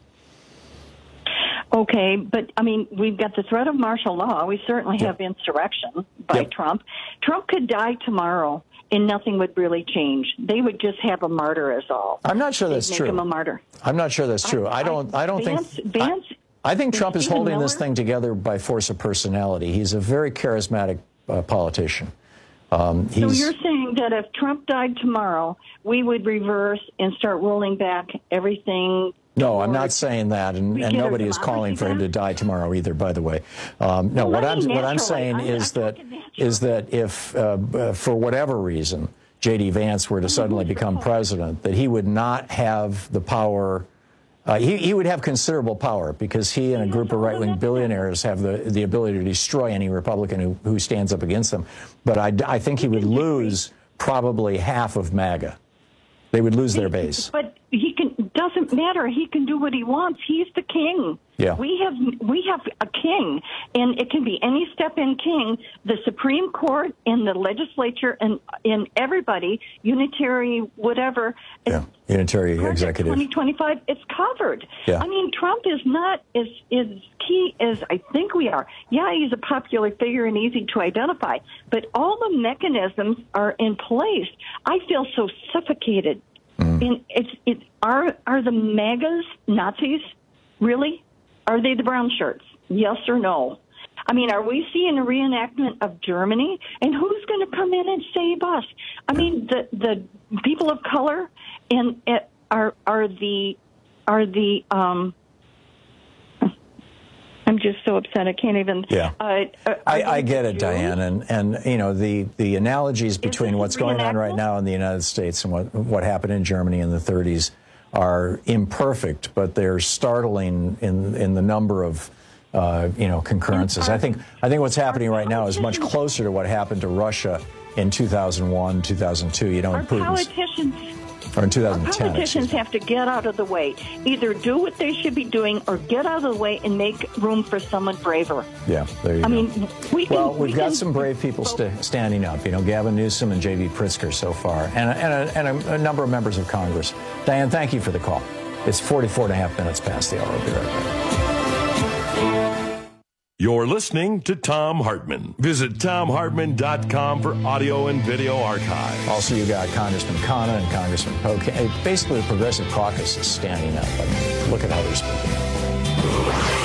Okay, but I mean, we've got the threat of martial law. We certainly have insurrection by Yep. Trump. Trump could die tomorrow, and nothing would really change. They would just have a martyr as all. I'm not sure They'd that's make true. him a martyr. I'm not sure that's true. I, don't. I don't Vance, think. Vance, I, I think Trump is Stephen holding this Miller? thing together by force of personality. He's a very charismatic uh, politician. Um, So he's, you're saying that if Trump died tomorrow, we would reverse and start rolling back everything? No, I'm not saying that, and, We and get our nobody is calling for him to die tomorrow either. By the way, um, no. Well, What I'm let me what I'm naturally. saying I'm- is I'm that is that if uh, uh, for whatever reason J D Vance were to suddenly become president, that he would not have the power. Uh, he, he would have considerable power because he and a group of right-wing billionaires have the, the ability to destroy any Republican who, who stands up against them. But I, I think he would lose probably half of MAGA. They would lose their base. But he can. Doesn't matter. He can do what he wants. He's the king. Yeah. We have we have a king, and it can be any step-in king. The Supreme Court and the legislature and and everybody, unitary, whatever. Yeah, unitary Project executive. twenty twenty-five, it's covered. Yeah. I mean, Trump is not as as key as I think we are. Yeah, he's a popular figure and easy to identify, but all the mechanisms are in place. I feel so suffocated. Mm. And it's it's are are the MAGAs Nazis? Really? Are they the brown shirts? Yes or no? I mean, are we seeing a reenactment of Germany? And who's going to come in and save us? I mean, the the people of color and uh, are are the are the um. I'm just so upset. I can't even. Yeah, uh, I, I get it, Diane, and and you know the the analogies between what's going on right now in the United States and what what happened in Germany in the thirties are imperfect, but they're startling in in the number of uh, you know concurrences. I think I think what's happening right now is much closer to what happened to Russia in two thousand one, two thousand two. You know, Our in Putin's, politicians. or in two thousand ten. Politicians have to get out of the way. Either do what they should be doing or get out of the way and make room for someone braver. Yeah, there you I go. mean, we can, well, we've we got can, some brave people st- standing up. You know, Gavin Newsom and J B Pritzker so far, and, a, and, a, and a, a number of members of Congress. Diane, thank you for the call. It's forty-four and a half minutes past the hour. I'll be right back. You're listening to Thom Hartmann. Visit Thom Hartmann dot com for audio and video archives. Also, you got Congressman Khanna and Congressman Polk. Basically, the Progressive Caucus is standing up. I mean, look at how they're speaking.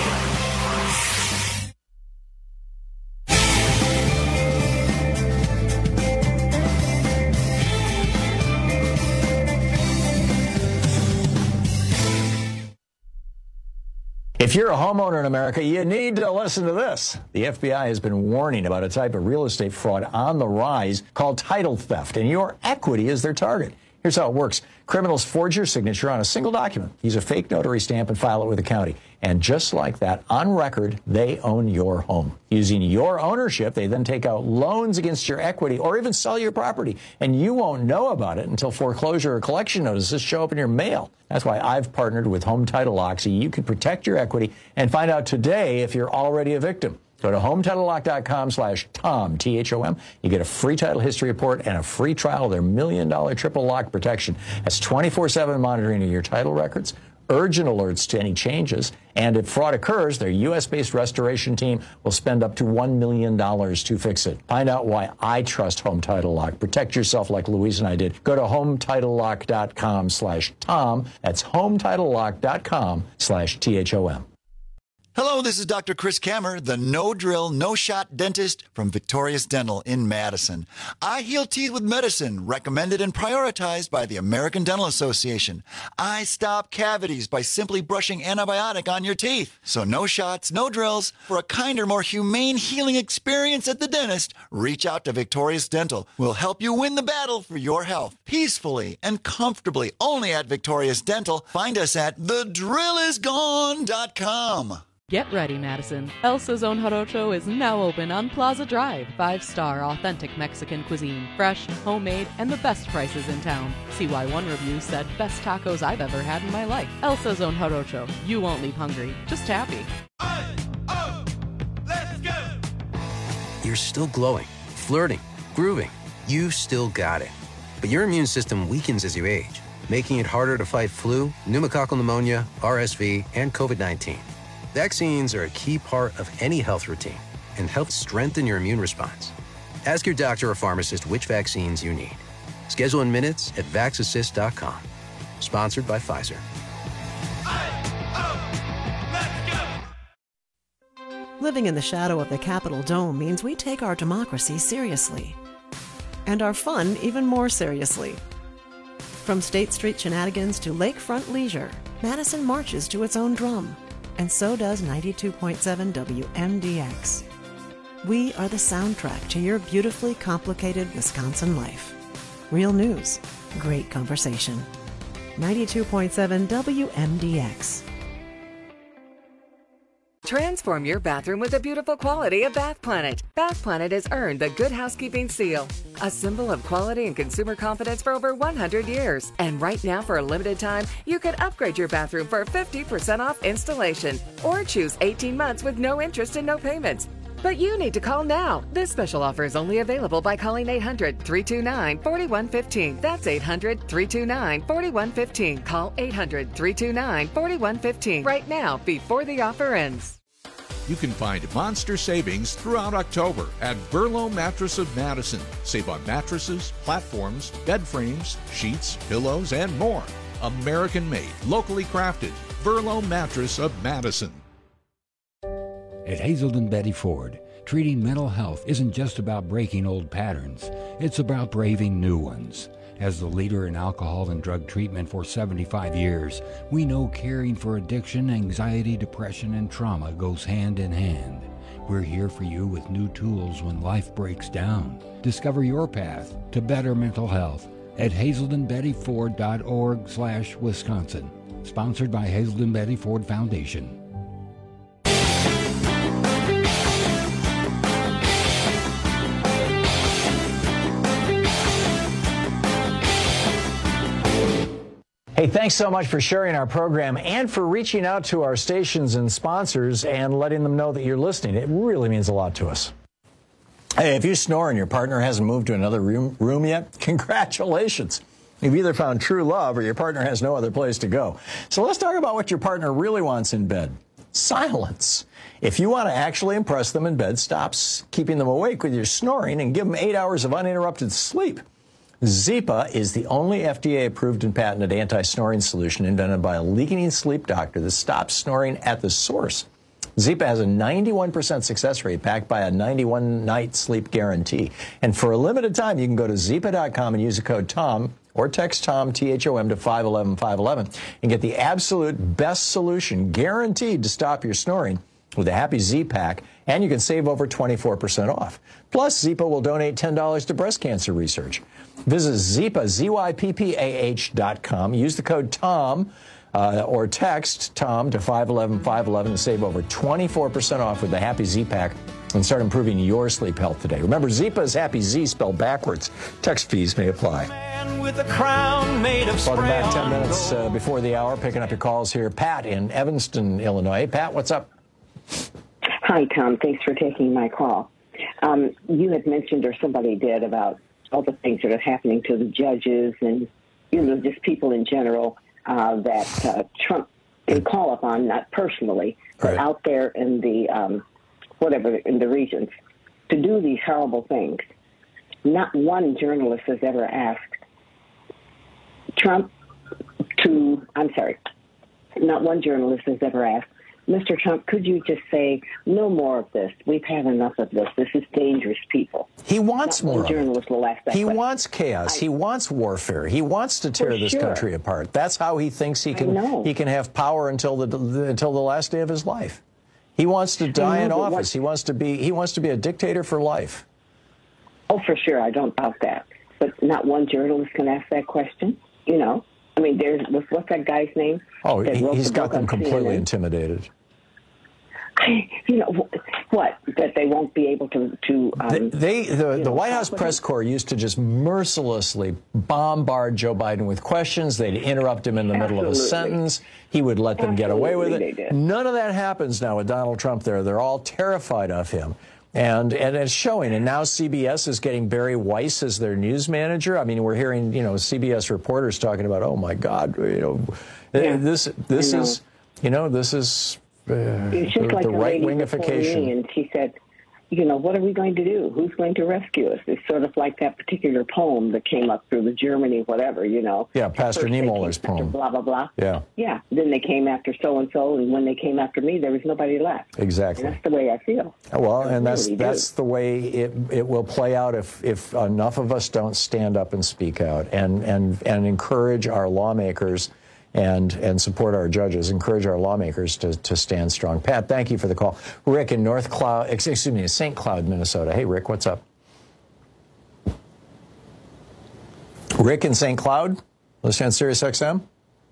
If you're a homeowner in America, you need to listen to this. The F B I has been warning about a type of real estate fraud on the rise called title theft, and your equity is their target. Here's how it works. Criminals forge your signature on a single document, use a fake notary stamp, and file it with the county. And just like that, on record, they own your home. Using your ownership, they then take out loans against your equity or even sell your property. And you won't know about it until foreclosure or collection notices show up in your mail. That's why I've partnered with Home Title Lock so you can protect your equity and find out today if you're already a victim. Go to home title lock dot com slash Tom, T H O M. You get a free title history report and a free trial of their million dollar triple lock protection. That's twenty-four seven monitoring of your title records, urgent alerts to any changes, and if fraud occurs, their U S based restoration team will spend up to one million dollars to fix it. Find out why I trust Home Title Lock. Protect yourself like Louise and I did. Go to home title lock dot com slash Tom. That's home title lock dot com slash T H O M. Hello, this is Doctor Chris Kammer, the no-drill, no-shot dentist from Victorious Dental in Madison. I heal teeth with medicine, recommended and prioritized by the American Dental Association. I stop cavities by simply brushing antibiotic on your teeth. So no shots, no drills. For a kinder, more humane healing experience at the dentist, reach out to Victorious Dental. We'll help you win the battle for your health, peacefully and comfortably, only at Victorious Dental. Find us at the drill is gone dot com. Get ready, Madison. El Sazon Jarocho is now open on Plaza Drive. Five-star authentic Mexican cuisine, fresh, homemade, and the best prices in town. C Y one review said, best tacos I've ever had in my life. El Sazon Jarocho. You won't leave hungry, just happy. Oh, oh, let's go! You're still glowing, flirting, grooving. You still got it. But your immune system weakens as you age, making it harder to fight flu, pneumococcal pneumonia, R S V, and COVID nineteen. Vaccines are a key part of any health routine and help strengthen your immune response. Ask your doctor or pharmacist which vaccines you need. Schedule in minutes at vax assist dot com. Sponsored by Pfizer. Living in the shadow of the Capitol Dome means we take our democracy seriously. And our fun even more seriously. From State Street shenanigans to lakefront leisure, Madison marches to its own drum. And so does ninety-two point seven W M D X. We are the soundtrack to your beautifully complicated Wisconsin life. Real news, great conversation. ninety-two point seven W M D X. Transform your bathroom with the beautiful quality of Bath Planet. Bath Planet has earned the Good Housekeeping seal, a symbol of quality and consumer confidence for over one hundred years. And right now, for a limited time, you can upgrade your bathroom for fifty percent off installation or choose eighteen months with no interest and no payments. But you need to call now. This special offer is only available by calling eight hundred, three two nine, four one one five. That's eight hundred, three two nine, four one one five. Call eight hundred, three two nine, four one one five right now before the offer ends. You can find monster savings throughout October at Burlow Mattress of Madison. Save on mattresses, platforms, bed frames, sheets, pillows, and more. American made, locally crafted. Burlow Mattress of Madison. At Hazelden Betty Ford, treating mental health isn't just about breaking old patterns, it's about braving new ones. As the leader in alcohol and drug treatment for seventy-five years, we know caring for addiction, anxiety, depression, and trauma goes hand in hand. We're here for you with new tools when life breaks down. Discover your path to better mental health at hazelden betty ford dot org slash Wisconsin. Sponsored by Hazelden Betty Ford Foundation. Hey, thanks so much for sharing our program and for reaching out to our stations and sponsors and letting them know that you're listening. It really means a lot to us. Hey, if you snore and your partner hasn't moved to another room, room yet, congratulations. You've either found true love or your partner has no other place to go. So let's talk about what your partner really wants in bed. Silence. If you want to actually impress them in bed, stop keeping them awake with your snoring and give them eight hours of uninterrupted sleep. Zypa is the only F D A-approved and patented anti-snoring solution invented by a leading sleep doctor that stops snoring at the source. Zypa has a ninety-one percent success rate backed by a ninety-one night sleep guarantee. And for a limited time, you can go to zypa dot com and use the code TOM or text TOM, T H O M, to five one one, five one one and get the absolute best solution guaranteed to stop your snoring with a Happy Z Pack, and you can save over twenty-four percent off. Plus, Zypa will donate ten dollars to breast cancer research. Visit Zypa, Z Y P P A H dot com. Use the code TOM uh, or text TOM to five one one, five one one and save over twenty-four percent off with the Happy Z Pack and start improving your sleep health today. Remember, Zypa is Happy Z spelled backwards. Text fees may apply. With a crown made of Welcome back ten minutes uh, before the hour. Picking up your calls here. Pat in Evanston, Illinois. Hey, Pat, what's up? Hi, Tom. Thanks for taking my call. Um, you had mentioned, or somebody did, about all the things that are happening to the judges and, you know, just people in general uh, that uh, Trump can call upon, not personally, but right. out there in the, um, whatever, in the regions, to do these horrible things. Not one journalist has ever asked Trump to, I'm sorry, not one journalist has ever asked, Mister Trump, could you just say, no more of this? We've had enough of this. This is dangerous, people. He wants Not more. one journalist will ask that He question. wants chaos. I, he wants warfare. He wants to tear For this sure. country apart. That's how he thinks he I can know. he can have power until the, the until the last day of his life. He wants to die know, in but office. what- He wants to be he wants to be a dictator for life. Oh, for sure. I don't doubt that. But not one journalist can ask that question. You know, I mean, there's what's, what's that guy's name? Oh, that he, wrote he's the got book them on completely C N N? intimidated. You know what? That they won't be able to to. Um, They, the, the know, White talk House with press him. corps used to just mercilessly bombard Joe Biden with questions. They'd interrupt him in the middle of a Absolutely. sentence. He would let them get away with Absolutely it. they did. None of that happens now with Donald Trump there. They're all terrified of him. And and it's showing. And now C B S is getting Barry Weiss as their news manager. I mean, we're hearing, you know, C B S reporters talking about, oh, my God, you know, Yeah, this this I know. is, you know, this is uh, It's just the, like the the lady right-wingification. before me, and she said, you know, what are we going to do? Who's going to rescue us? It's sort of like that particular poem that came up through the Germany, whatever, you know. Yeah, Pastor First they Niemöller's came after poem. Blah, blah, blah. Yeah. Yeah. Then they came after so-and-so, and when they came after me, there was nobody left. Exactly. And that's the way I feel. Well, I and that's really do. that's the way it it will play out if if enough of us don't stand up and speak out and and and encourage our lawmakers and and support our judges, encourage our lawmakers to to stand strong. Pat, thank you for the call. Rick in North Cloud, excuse me, Saint Cloud, Minnesota. Hey, Rick, what's up? Rick in Saint Cloud, listening on Sirius X M.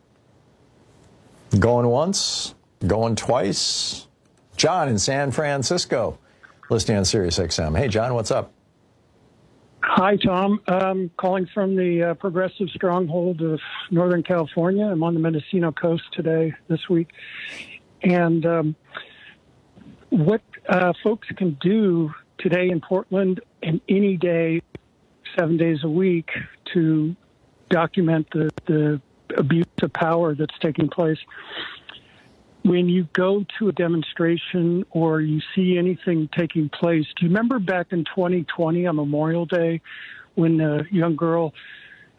Going once, going twice. John in San Francisco, listening on Sirius X M. Hey, John, what's up? Hi, Tom. Um, calling from the uh, progressive stronghold of Northern California. I'm on the Mendocino coast today, this week. And um, what uh, folks can do today in Portland and any day, seven days a week, to document the, the abuse of power that's taking place. When you go to a demonstration or you see anything taking place, do you remember back in twenty twenty on Memorial Day when a young girl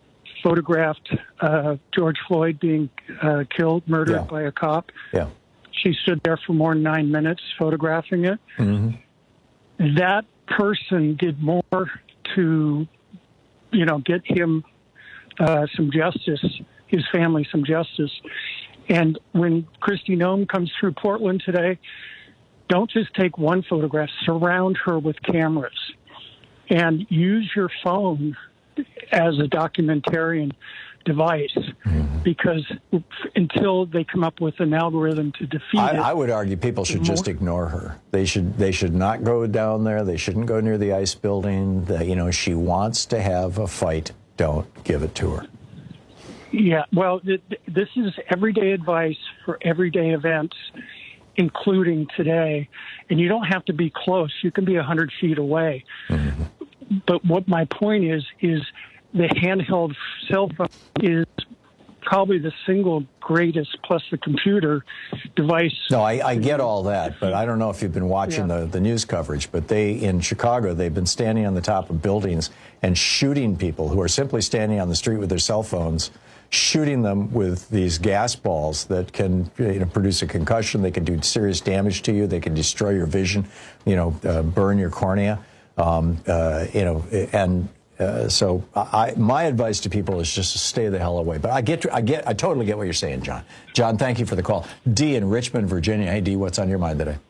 photographed uh, George Floyd being uh, killed, murdered Yeah. by a cop? Yeah. she stood there for more than nine minutes photographing it. Mm-hmm. That person did more to, you know, get him uh, some justice, his family some justice. And when Kristi Noem comes through Portland today, don't just take one photograph, surround her with cameras and use your phone as a documentarian device, because until they come up with an algorithm to defeat I, it. I would argue people should just ignore her. They should they should not go down there. They shouldn't go near the ICE building. The, you know, she wants to have a fight. Don't give it to her. Yeah, well, th- this is everyday advice for everyday events, including today. And you don't have to be close. You can be one hundred feet away. Mm-hmm. But what my point is, is the handheld cell phone is probably the single greatest, plus the computer device. No, I, I get all that, but I don't know if you've been watching yeah. the, the news coverage, but they, in Chicago, they've been standing on the top of buildings and shooting people who are simply standing on the street with their cell phones, shooting them with these gas balls that can, you know, produce a concussion. They can do serious damage to you. They can destroy your vision, you know, uh, burn your cornea. Um, uh, you know, and uh, so I, my advice to people is just to stay the hell away. But I get, I get, I totally get what you're saying, John. John, thank you for the call. Dee in Richmond, Virginia. Hey, Dee, what's on your mind today?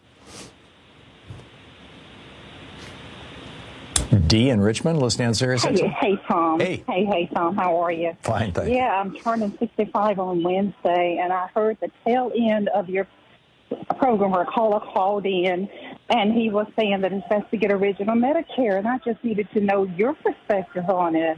Dee in Richmond, listening on Sirius. Hey, hey, Tom. Hey. Hey, hey, Tom. How are you? Fine, thank yeah, you. Yeah, I'm turning sixty-five on Wednesday, and I heard the tail end of your program where a caller called in, and he was saying that it's best to get original Medicare, and I just needed to know your perspective on it.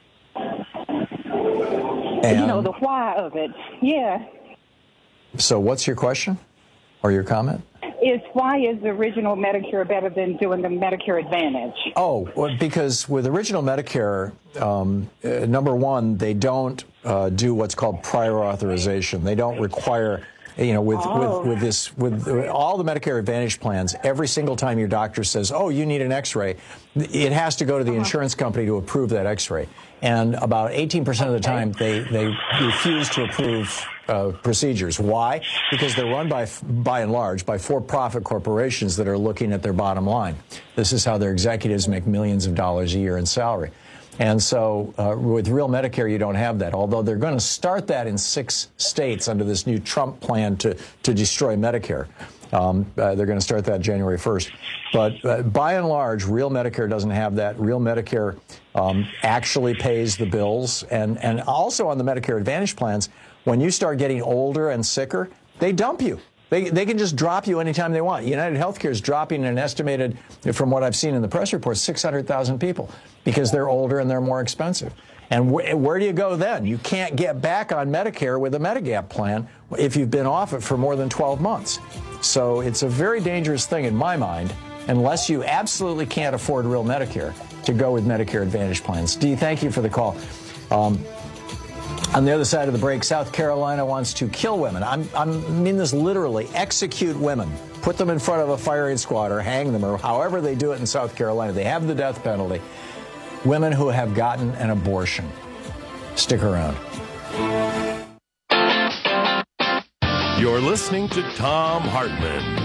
And you know, the why of it. Yeah. So what's your question or your comment? Is why is the original Medicare better than doing the Medicare Advantage? Oh, well, because with original Medicare, um, uh, number one, they don't uh, do what's called prior authorization. They don't require, you know, with, oh. with, with this, with all the Medicare Advantage plans, every single time your doctor says, oh, you need an X-ray, it has to go to the uh-huh. insurance company to approve that X-ray. And about eighteen percent of the time, they, they refuse to approve uh, procedures. Why? Because they're run by, by and large, by for-profit corporations that are looking at their bottom line. This is how their executives make millions of dollars a year in salary. And so uh, with Real Medicare, you don't have that, although they're going to start that in six states under this new Trump plan to, to destroy Medicare. Um, uh, they're going to start that January first. But uh, by and large, Real Medicare doesn't have that. Real Medicare um, actually pays the bills. And, and also on the Medicare Advantage plans, when you start getting older and sicker, they dump you. They, they can just drop you anytime they want. United Healthcare is dropping an estimated, from what I've seen in the press reports, six hundred thousand people because they're older and they're more expensive. And wh- where do you go then? You can't get back on Medicare with a Medigap plan if you've been off it for more than twelve months. So it's a very dangerous thing in my mind, unless you absolutely can't afford Real Medicare, to go with Medicare Advantage plans. Dee, thank you for the call. Um, on the other side of the break, South Carolina wants to kill women. I'm, I'm, I mean this literally. Execute women. Put them in front of a firing squad or hang them, or however they do it in South Carolina. They have the death penalty. Women who have gotten an abortion. Stick around. You're listening to Thom Hartmann.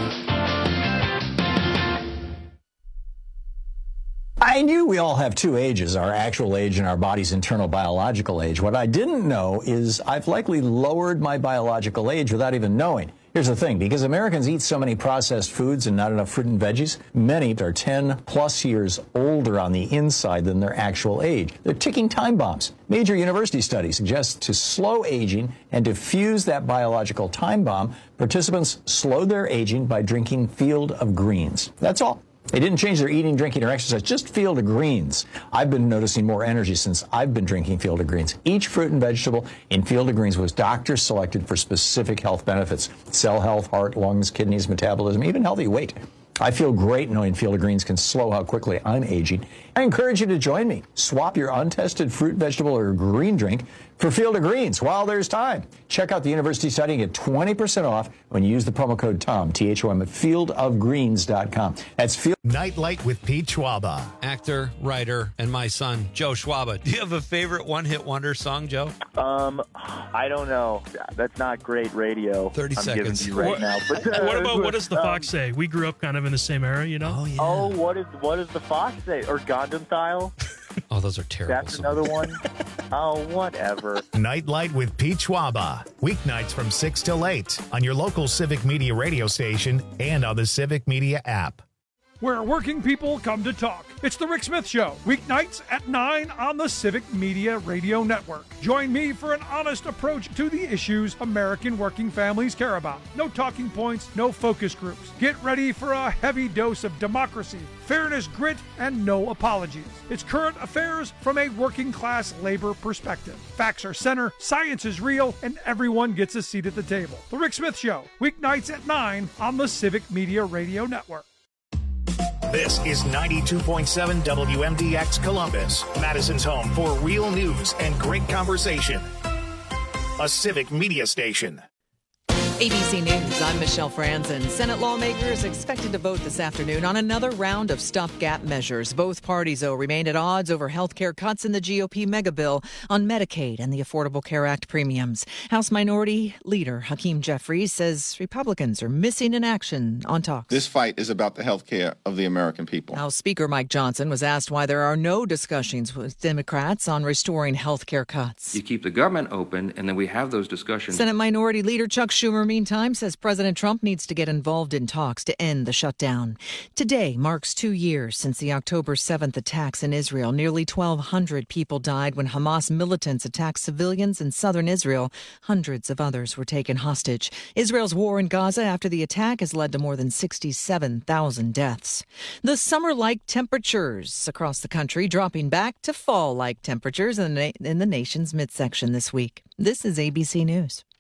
I knew we all have two ages, our actual age and our body's internal biological age. What I didn't know is I've likely lowered my biological age without even knowing. Here's the thing, because Americans eat so many processed foods and not enough fruit and veggies, many are ten plus years older on the inside than their actual age. They're ticking time bombs. Major university studies suggest to slow aging and diffuse that biological time bomb, participants slowed their aging by drinking Field of Greens. That's all. They didn't change their eating, drinking, or exercise, just Field of Greens. I've been noticing more energy since I've been drinking Field of Greens. Each fruit and vegetable in Field of Greens was doctor selected for specific health benefits. Cell health, heart, lungs, kidneys, metabolism, even healthy weight. I feel great knowing Field of Greens can slow how quickly I'm aging. I encourage you to join me. Swap your untested fruit, vegetable, or green drink for Field of Greens while there's time. Check out the university study and get twenty percent off when you use the promo code TOM, T H O M, at field of greens dot com. That's Field. Nightlight with Pete Schwaba. Actor, writer, and my son, Joe Schwaba. Do you have a favorite one-hit wonder song, Joe? Um, I don't know. That's not great radio. thirty I'm seconds. Giving you right What- now. But, uh, What about what does the um, Fox say? We grew up kind of in the same era, you know? Oh, yeah. Oh, what is what does the Fox say? Or Gundam Style? Oh, those are terrible. That's another one. Oh, whatever. Nightlight with Pete Schwaba. Weeknights from six till eight on your local Civic Media radio station and on the Civic Media app. Where working people come to talk. It's the Rick Smith Show, weeknights at nine on the Civic Media Radio Network. Join me for an honest approach to the issues American working families care about. No talking points, no focus groups. Get ready for a heavy dose of democracy, fairness, grit, and no apologies. It's current affairs from a working class labor perspective. Facts are center, science is real, and everyone gets a seat at the table. The Rick Smith Show, weeknights at nine on the Civic Media Radio Network. This is ninety-two point seven W M D X Columbus, Madison's home for real news and great conversation. A Civic Media station. A B C News, I'm Michelle Franzen. Senate lawmakers expected to vote this afternoon on another round of stopgap measures. Both parties, though, remained at odds over health care cuts in the G O P megabill on Medicaid and the Affordable Care Act premiums. House Minority Leader Hakeem Jeffries says Republicans are missing in action on talks. This fight is about the health care of the American people. House Speaker Mike Johnson was asked why there are no discussions with Democrats on restoring health care cuts. You keep the government open, and then we have those discussions. Senate Minority Leader Chuck Schumer, meantime, says President Trump needs to get involved in talks to end the shutdown. Today marks two years since the October seventh attacks in Israel. Nearly twelve hundred people died when Hamas militants attacked civilians in southern Israel. Hundreds of others were taken hostage. Israel's war in Gaza after the attack has led to more than sixty-seven thousand deaths. The summer-like temperatures across the country dropping back to fall-like temperatures in the, na- in the nation's midsection this week. This is A B C News.